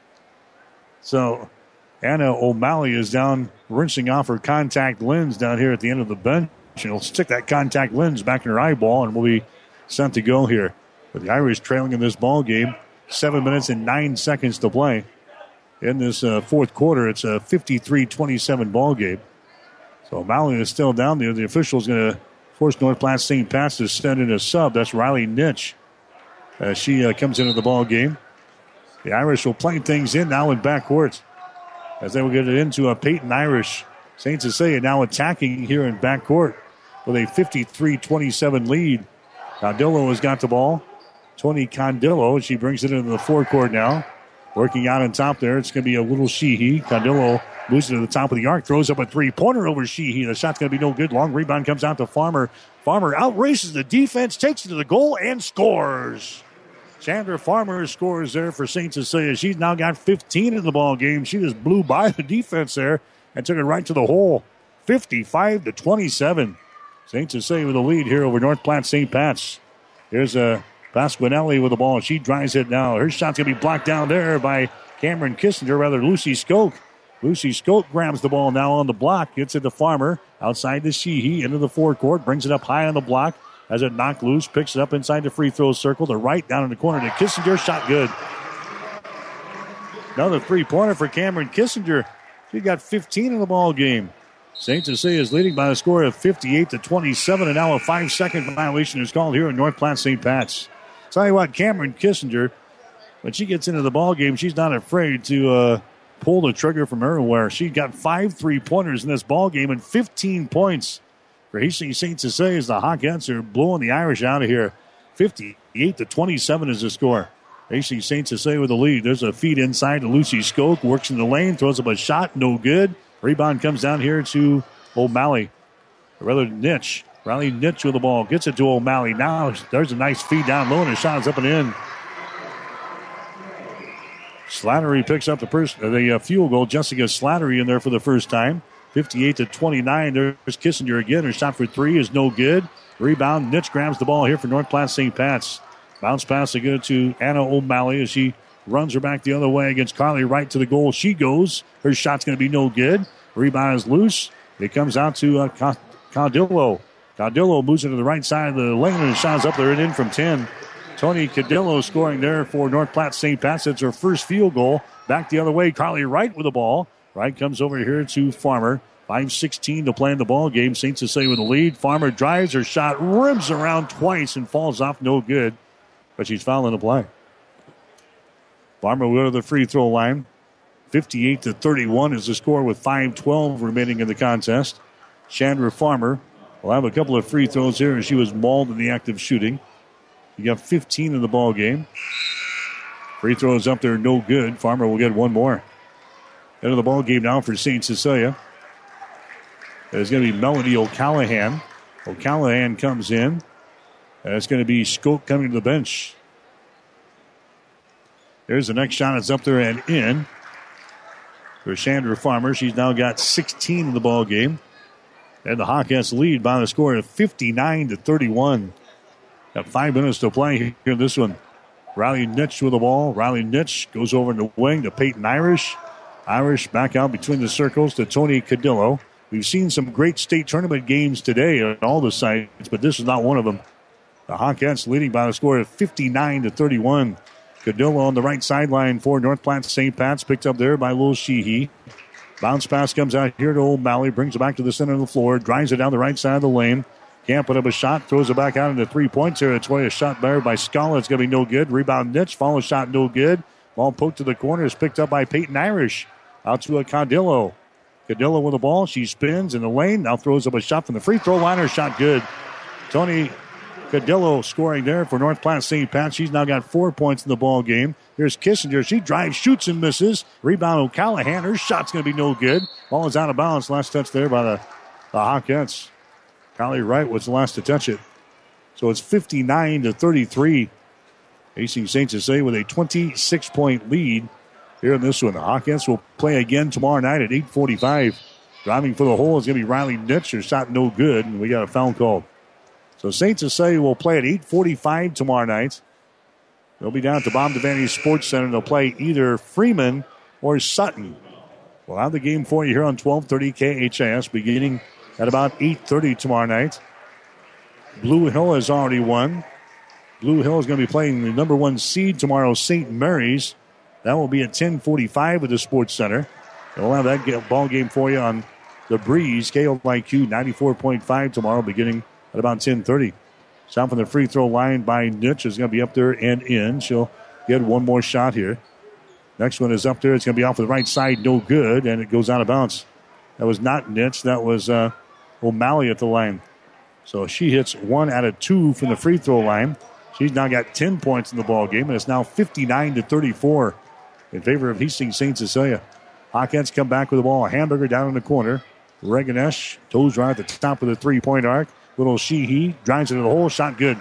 So Anna O'Malley is down rinsing off her contact lens down here at the end of the bench. She'll stick that contact lens back in her eyeball and will be sent to go here. But the Irish trailing in this ball game. Seven minutes and nine seconds to play. In this uh, fourth quarter, it's a fifty-three twenty-seven ball game. So O'Malley is still down there. The official is going to force North Platte Saint Pat's to send in a sub. That's Riley Nitch. As she uh, comes into the ball game. The Irish will play things in now in backcourt. As they will get it into a Peyton Irish. Saint Cecilia now attacking here in backcourt with a fifty-three twenty-seven lead. Condillo has got the ball. Tony Condillo, she brings it into the forecourt now. Working out on top there, it's going to be a little Sheehy. Condillo moves it to the top of the arc, throws up a three-pointer over Sheehy. The shot's going to be no good. Long rebound comes out to Farmer. Farmer outraces the defense, takes it to the goal, and scores. Chandra Farmer scores there for Saint Cecilia. She's now got fifteen in the ball game. She just blew by the defense there and took it right to the hole. fifty-five to twenty-seven. Saint Cecilia with a lead here over North Platte Saint Pat's. Here's a Pasquinelli with the ball. She drives it now. Her shot's going to be blocked down there by Cameron Kissinger, rather Lucy Skoke. Lucy Skoke grabs the ball now on the block. Gets it to Farmer. Outside the Sheehy. Into the forecourt. Brings it up high on the block. Has it knocked loose. Picks it up inside the free throw circle. To right down in the corner to Kissinger. Shot good. Another three-pointer for Cameron Kissinger. She got fifteen in the ball game. Saint Cecilia is leading by a score of fifty-eight to twenty-seven. And now a five-second violation is called here in North Platte Saint Pat's. Tell you what, Cameron Kissinger, when she gets into the ball game, she's not afraid to uh, pull the trigger from everywhere. She got five three-pointers in this ball game and fifteen points for Hastings Saint Cecilia as the Hawkettes are blowing the Irish out of here. fifty-eight to twenty-seven is the score. Hastings Saint Cecilia with the lead. There's a feed inside to Lucy Skoke. Works in the lane, throws up a shot, no good. Rebound comes down here to O'Malley. Or rather, Nitch. Riley Nitch with the ball. Gets it to O'Malley. Now there's a nice feed down low, and the shot is up and in. Slattery picks up the, first, uh, the uh, field goal. Jessica Slattery in there for the first time. fifty-eight to twenty-nine. There's Kissinger again. Her shot for three is no good. Rebound. Nitch grabs the ball here for North Platte Saint Pat's. Bounce pass to go to Anna O'Malley as she runs her back the other way against Carly Wright to the goal. She goes. Her shot's going to be no good. Rebound is loose. It comes out to uh, Condillo. Condillo moves it to the right side of the lane, and the shot's up there and in from ten. Tony Cadillo scoring there for North Platte Saint Pat's. It's her first field goal. Back the other way, Carly Wright with the ball. Wright comes over here to Farmer. five sixteen to play in the ball game. Saint Cecilia with the lead. Farmer drives her shot, rims around twice, and falls off no good. But she's fouling the play. Farmer will go to the free throw line. fifty-eight to thirty-one is the score with five twelve remaining in the contest. Chandra Farmer will have a couple of free throws here as she was mauled in the act of shooting. You got fifteen in the ball game. Free throws up there, no good. Farmer will get one more. Into the ball game now for Saint Cecilia. There's going to be Melody O'Callahan. O'Callahan comes in. And it's going to be Skoke coming to the bench. There's the next shot. It's up there and in for Chandra Farmer. She's now got sixteen in the ball game. And the Hawkettes lead by the score of fifty-nine to thirty-one. Got five minutes to play here in this one. Riley Nitsch with the ball. Riley Nitsch goes over in the wing to Peyton Irish. Irish back out between the circles to Tony Cadillo. We've seen some great state tournament games today on all the sites, but this is not one of them. The Hawkettes leading by a score of fifty-nine to thirty-one. Cadillo on the right sideline for North Platte Saint Pat's, picked up there by Lil Sheehy. Bounce pass comes out here to O'Malley, brings it back to the center of the floor, drives it down the right side of the lane. Can't put up a shot, throws it back out into three-point territory. A shot there by Scala. It's going to be no good. Rebound Nitsch, follow shot no good. Ball poked to the corner is picked up by Peyton Irish. Out to a Cadillo. Cadillo with the ball. She spins in the lane. Now throws up a shot from the free throw line. Her shot good. Tony Cadillo scoring there for North Platte Saint Pat. She's now got four points in the ball game. Here's Kissinger. She drives, shoots, and misses. Rebound O'Callahan. Her shot's going to be no good. Ball is out of bounds. Last touch there by the, the Hawkettes. Kylie Wright was the last to touch it. So it's fifty-nine to thirty-three. Hastings Saint Cecilia with a twenty-six point lead here in this one. The Hawkettes will play again tomorrow night at eight forty-five. Driving for the hole is going to be Riley Nitsch. Her shot no good, and we got a foul called. So Saint Cecilia will play at eight forty-five tomorrow night. They'll be down at the Bob Devaney Sports Center. They'll play either Freeman or Sutton. We'll have the game for you here on twelve thirty K H A S beginning at about eight thirty tomorrow night. Blue Hill has already won. Blue Hill is going to be playing the number one seed tomorrow, Saint Mary's. That will be at ten forty-five at the Sports Center. And we'll have that ball game for you on the Breeze, K O I Q ninety-four point five tomorrow beginning at about ten thirty. Shot from the free throw line by Nitsch is going to be up there and in. She'll get one more shot here. Next one is up there. It's going to be off the right side, no good, and it goes out of bounds. That was not Nitsch. That was uh, O'Malley at the line. So she hits one out of two from the free throw line. She's now got ten points in the ball game, and it's now fifty-nine to thirty-four in favor of Hastings Saint Cecilia. Hawkettes come back with the ball. A Hamburger down in the corner. Reganesh toes right at the top of the three-point arc. Little Sheehy drives into the hole. Shot good.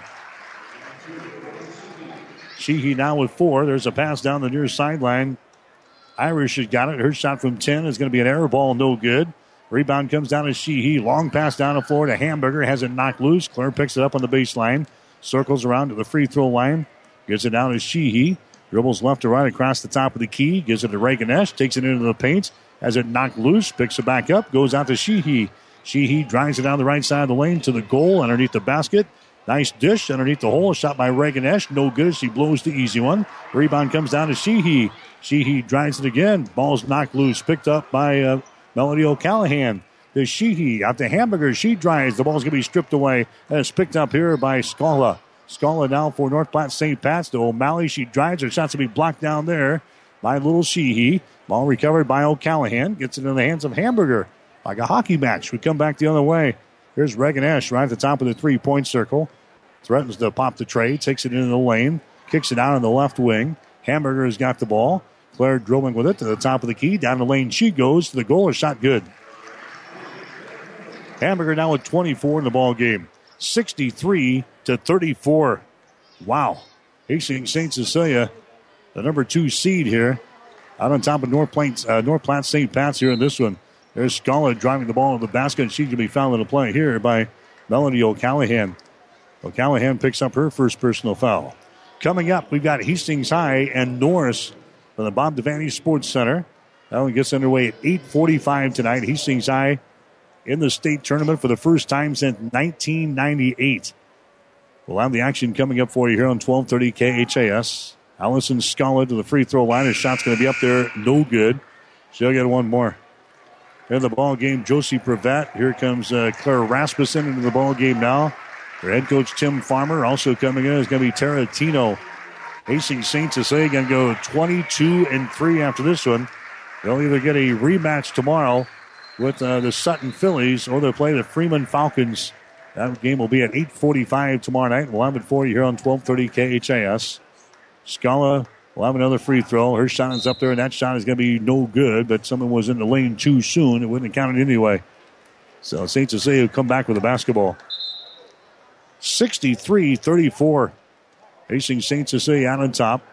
Sheehy now with four. There's a pass down the near sideline. Irish has got it. Her shot from ten is going to be an error ball. No good. Rebound comes down to Sheehy. Long pass down the floor to Hamburger. Has it knocked loose. Claire picks it up on the baseline. Circles around to the free throw line. Gets it down to Sheehy. Dribbles left to right across the top of the key. Gives it to Reganesh. Takes it into the paint. Has it knocked loose. Picks it back up. Goes out to Sheehy. Sheehy drives it down the right side of the lane to the goal underneath the basket. Nice dish underneath the hole. Shot by Reganesh. No good. She blows the easy one. Rebound comes down to Sheehy. Sheehy drives it again. Ball's knocked loose. Picked up by uh, Melody O'Callahan. The Sheehy out to Hamburger. She drives. The ball's going to be stripped away. And it's picked up here by Scala. Scala now for North Platte Saint Pat's. To O'Malley. She drives. Her shot's going to be blocked down there by Little Sheehy. Ball recovered by O'Callahan. Gets it in the hands of Hamburger. Like a hockey match. We come back the other way. Here's Reganesh right at the top of the three-point circle. Threatens to pop the tray. Takes it into the lane. Kicks it out on the left wing. Hamburger has got the ball. Claire dribbling with it to the top of the key. Down the lane she goes to the goal. A shot good. Hamburger now with twenty-four in the ball game. sixty-three to thirty-four. Wow. Hastings Saint Cecilia, the number two seed here, out on top of North Platte, uh, North Platte Saint Pat's here in this one. There's Scala driving the ball in the basket, and she's going to be fouled in the play here by Melanie O'Callahan. O'Callahan picks up her first personal foul. Coming up, we've got Hastings High and Norris from the Bob Devaney Sports Center. That one gets underway at eight forty-five tonight. Hastings High in the state tournament for the first time since nineteen ninety-eight. We'll have the action coming up for you here on twelve thirty K H A S. Allison Scala to the free throw line. Her shot's going to be up there. No good. She'll get one more. In the ball game, Josie Pravat. Here comes uh, Claire Rasmussen into the ball game now. Her head coach Tim Farmer also coming in is going to be Tara Tino. Hastings Saint Cecilia going to go twenty-two and three after this one. They'll either get a rematch tomorrow with uh, the Sutton Phillies, or they'll play the Freeman Falcons. That game will be at eight forty-five tomorrow night. We'll have it for you here on twelve thirty K H A S. Scala will have another free throw. Her shot is up there, and that shot is going to be no good, but someone was in the lane too soon. It wouldn't have counted anyway. So Saint Cecilia will come back with the basketball. sixty-three thirty-four. Hastings Saint Cecilia out on top.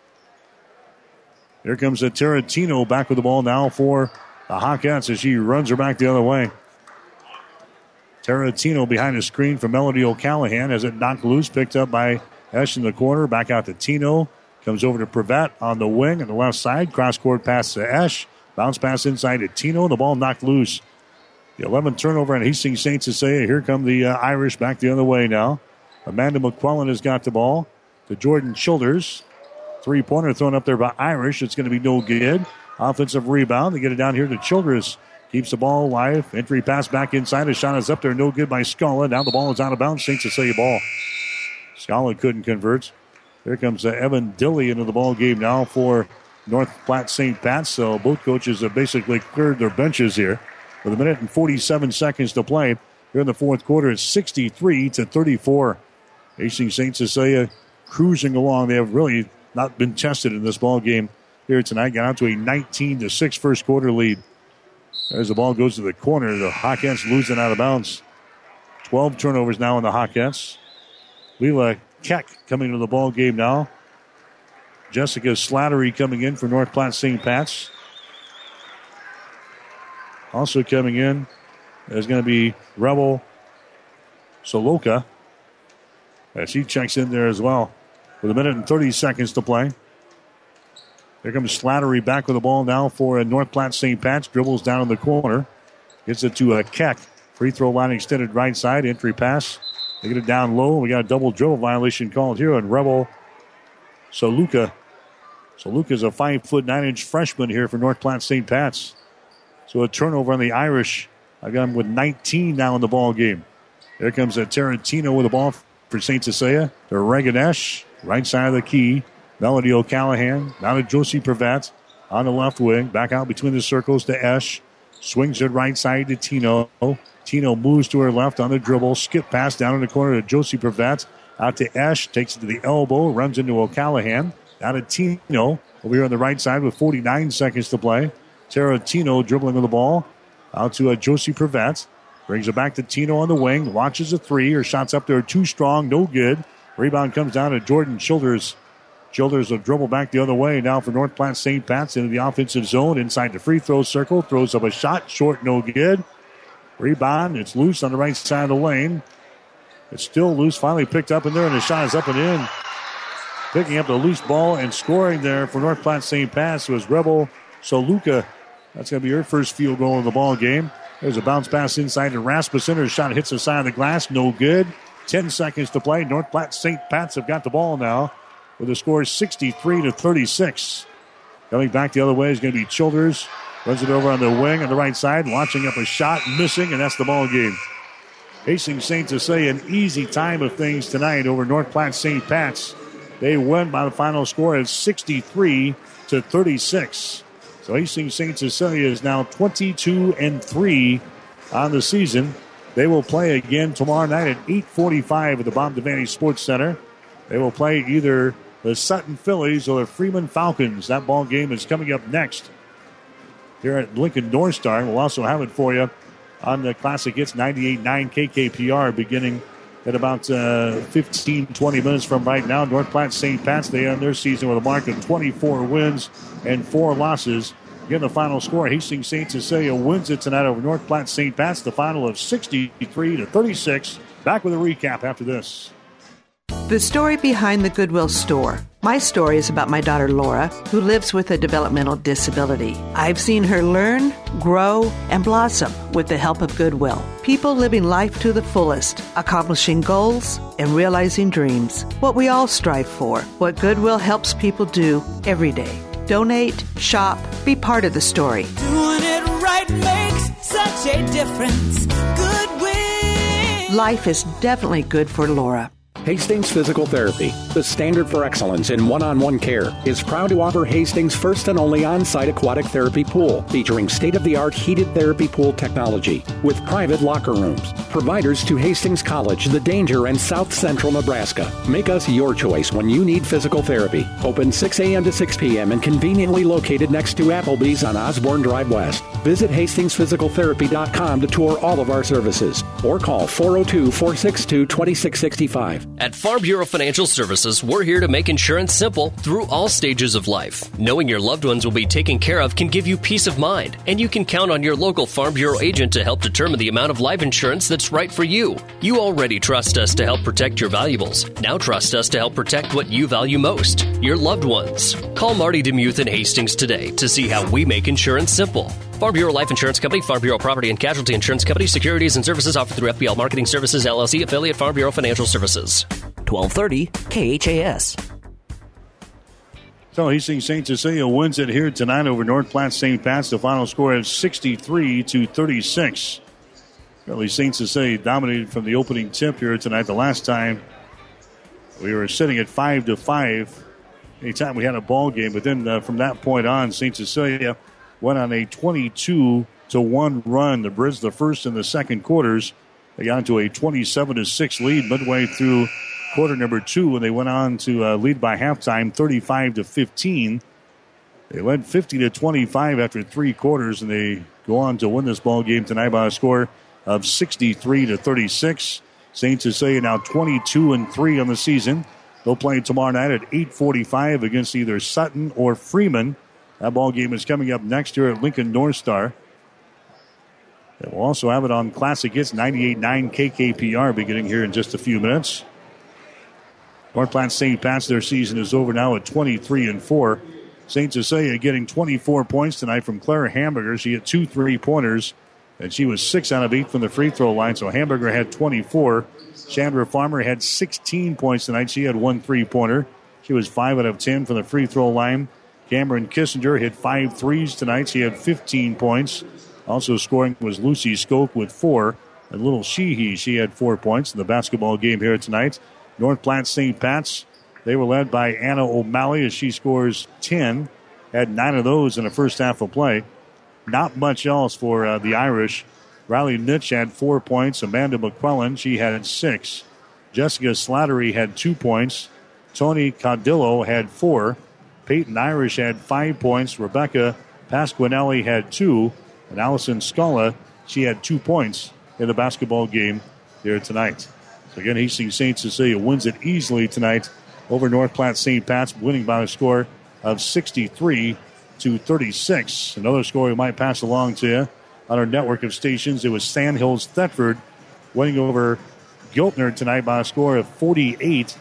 Here comes the Tarantino back with the ball now for the Hawkettes as she runs her back the other way. Tarantino behind the screen for Melody O'Callahan as it knocked loose, picked up by Esch in the corner. Back out to Tino. Comes over to Pravat on the wing on the left side. Cross-court pass to Esch. Bounce pass inside to Tino. The ball knocked loose. The eleventh turnover on Hastings Saint Cecilia. Here come the uh, Irish back the other way now. Amanda McQuillan has got the ball to Jordan Childers. Three-pointer thrown up there by Irish. It's going to be no good. Offensive rebound. They get it down here to Childers. Keeps the ball alive. Entry pass back inside. A shot is up there. No good by Scala. Now the ball is out of bounds. Saint Cecilia ball. Scala couldn't convert. Here comes uh, Evan Dilly into the ball game now for North Platte Saint Pat. So both coaches have basically cleared their benches here. With a minute and forty-seven seconds to play here in the fourth quarter, it's sixty-three to thirty-four. Hastings Saint Cecilia cruising along. They have really not been tested in this ball game here tonight. Got out to a nineteen to six first quarter lead. As the ball goes to the corner, the Hawkettes losing out of bounds. twelve turnovers now in the Hawkettes. Leela Keck coming to the ball game now. Jessica Slattery coming in for North Platte Saint Pat's. Also coming in is going to be Rebel Soloka, as he checks in there as well. With a minute and thirty seconds to play. Here comes Slattery back with the ball now for North Platte Saint Pat's. Dribbles down in the corner. Gets it to a Keck. Free throw line extended right side. Entry pass. They get it down low. We got a double dribble violation called here on Rebel Soluka. Soluka's a five foot nine inch freshman here for North Platte Saint Pat's. So a turnover on the Irish. I got him with nineteen now in the ball game. Here comes a Tarantino with the ball for Saint Cecilia. To Reganesh, right side of the key. Melody O'Callahan. Now to Josie Pravat on the left wing. Back out between the circles to Esch. Swings it right side to Tino. Tino moves to her left on the dribble. Skip pass down in the corner to Josie Pravat. Out to Esch. Takes it to the elbow. Runs into O'Callahan. Out to Tino. Over here on the right side with forty-nine seconds to play. Tarantino dribbling with the ball. Out to uh, Josie Pravat. Brings it back to Tino on the wing. Launches a three. Her shots up there too strong. No good. Rebound comes down to Jordan Childers. Childers will dribble back the other way now for North Platte Saint Pat's into the offensive zone. Inside the free throw circle. Throws up a shot. Short, no good. Rebound. It's loose on the right side of the lane. It's still loose. Finally picked up in there, and the shot is up and in. Picking up the loose ball and scoring there for North Platte Saint Pat's was Rebel Soluka. That's going to be her first field goal in the ball game. There's a bounce pass inside to Rasmussen. Her shot hits the side of the glass. No good. Ten seconds to play. North Platte Saint Pat's have got the ball now with the score sixty-three to thirty-six. Coming back the other way is going to be Childers. Runs it over on the wing on the right side. Launching up a shot. Missing, and that's the ball game. Hastings Saint Cecilia an easy time of things tonight over North Platte Saint Pat's. They win by the final score of sixty-three to thirty-six. So Hastings Saint Cecilia is now twenty-two and three on the season. They will play again tomorrow night at eight forty-five at the Bob Devaney Sports Center. They will play either the Sutton Phillies or the Freeman Falcons. That ball game is coming up next here at Lincoln North Star. We'll also have it for you on the Classic Hits ninety-eight point nine K K P R beginning at about uh, fifteen, twenty minutes from right now. North Platte Saint Pat's, they end their season with a mark of twenty-four wins and four losses. Again, the final score, Hastings Saint Cecilia wins it tonight over North Platte Saint Pat's, the final of sixty-three to thirty-six. Back with a recap after this. The story behind the Goodwill store. My story is about my daughter Laura, who lives with a developmental disability. I've seen her learn, grow, and blossom with the help of Goodwill. People living life to the fullest, accomplishing goals and realizing dreams. What we all strive for. What Goodwill helps people do every day. Donate, shop, be part of the story. Doing it right makes such a difference. Goodwill. Life is definitely good for Laura. Hastings Physical Therapy, the standard for excellence in one-on-one care, is proud to offer Hastings' first and only on-site aquatic therapy pool, featuring state-of-the-art heated therapy pool technology with private locker rooms. Providers to Hastings College, The Danger, and South Central Nebraska. Make us your choice when you need physical therapy. Open six a.m. to six p.m. and conveniently located next to Applebee's on Osborne Drive West. Visit Hastings Physical Therapy dot com to tour all of our services or call four oh two, four six two, two six six five. At Farm Bureau Financial Services, we're here to make insurance simple through all stages of life. Knowing your loved ones will be taken care of can give you peace of mind, and you can count on your local Farm Bureau agent to help determine the amount of life insurance that's right for you. You already trust us to help protect your valuables. Now trust us to help protect what you value most, your loved ones. Call Marty DeMuth in Hastings today to see how we make insurance simple. Farm Bureau Life Insurance Company, Farm Bureau Property and Casualty Insurance Company, securities and services offered through F B L Marketing Services, L L C, affiliate Farm Bureau Financial Services. twelve thirty K H A S. So Hastings Saint Cecilia wins it here tonight over North Platte Saint Pat's. The final score is sixty-three to thirty-six. Really, Saint Cecilia dominated from the opening tip here tonight. The last time we were sitting at five to five. Anytime we had a ball game, but then uh, from that point on, Saint Cecilia went on a twenty-two to one run to bridge the first and the second quarters. They got into a twenty-seven to six lead midway through quarter number two when they went on to uh, lead by halftime thirty-five to fifteen. They led fifty to twenty-five after three quarters, and they go on to win this ball game tonight by a score of sixty-three to thirty-six. Saint Cecilia now twenty-two and three on the season. They'll play tomorrow night at eight forty-five against either Sutton or Freeman. That ball game is coming up next year at Lincoln North Star. And we'll also have it on Classic Hits ninety-eight point nine K K P R beginning here in just a few minutes. North Platte Saint Pat's, their season is over now at twenty-three and four. Saint Cecilia getting twenty-four points tonight from Claire Hamburger. She had two three-pointers, and she was six out of eight from the free throw line. So Hamburger had twenty-four. Chandra Farmer had sixteen points tonight. She had one three-pointer. She was five out of ten from the free throw line. Cameron Kissinger hit five threes tonight. She had fifteen points. Also scoring was Lucy Skoke with four. And Little Sheehy, she had four points in the basketball game here tonight. North Platte Saint Pat's, they were led by Anna O'Malley as she scores ten. Had nine of those in the first half of play. Not much else for uh, the Irish. Riley Nitch had four points. Amanda McClellan, she had six. Jessica Slattery had two points. Tony Caudillo had four. Peyton Irish had five points. Rebecca Pasquinelli had two. And Allison Scala, she had two points in the basketball game here tonight. So again, Hastings Saint Cecilia wins it easily tonight over North Platte Saint Pat's, winning by a score of sixty-three to thirty-six. Another score we might pass along to you on our network of stations. It was Sandhills Thetford winning over Giltner tonight by a score of forty-eight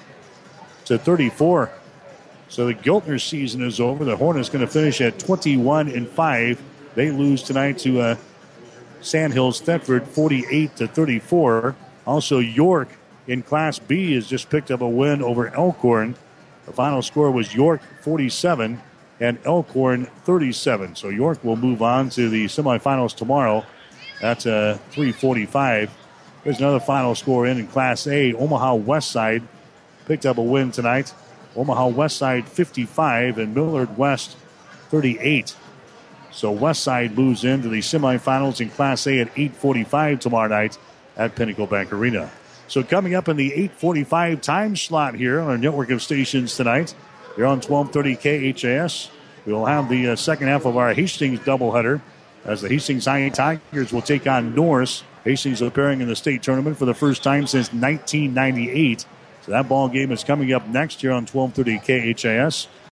to thirty-four. So the Giltner season is over. The Hornets going to finish at twenty-one and five. They lose tonight to uh, Sandhills Thetford, forty-eight to thirty-four. Also, York in Class B has just picked up a win over Elkhorn. The final score was York forty-seven and Elkhorn thirty-seven. So York will move on to the semifinals tomorrow. That's uh, three forty-five. There's another final score in in Class A. Omaha Westside picked up a win tonight. Omaha Westside fifty-five and Millard West thirty-eight. So Westside moves into the semifinals in Class A at eight forty-five tomorrow night at Pinnacle Bank Arena. So coming up in the eight forty-five time slot here on our network of stations tonight, here on twelve thirty K H A S, we will have the uh, second half of our Hastings doubleheader as the Hastings High Tigers will take on Norris. Hastings appearing in the state tournament for the first time since nineteen ninety-eight. So that ball game is coming up next year on twelve thirty K H A S.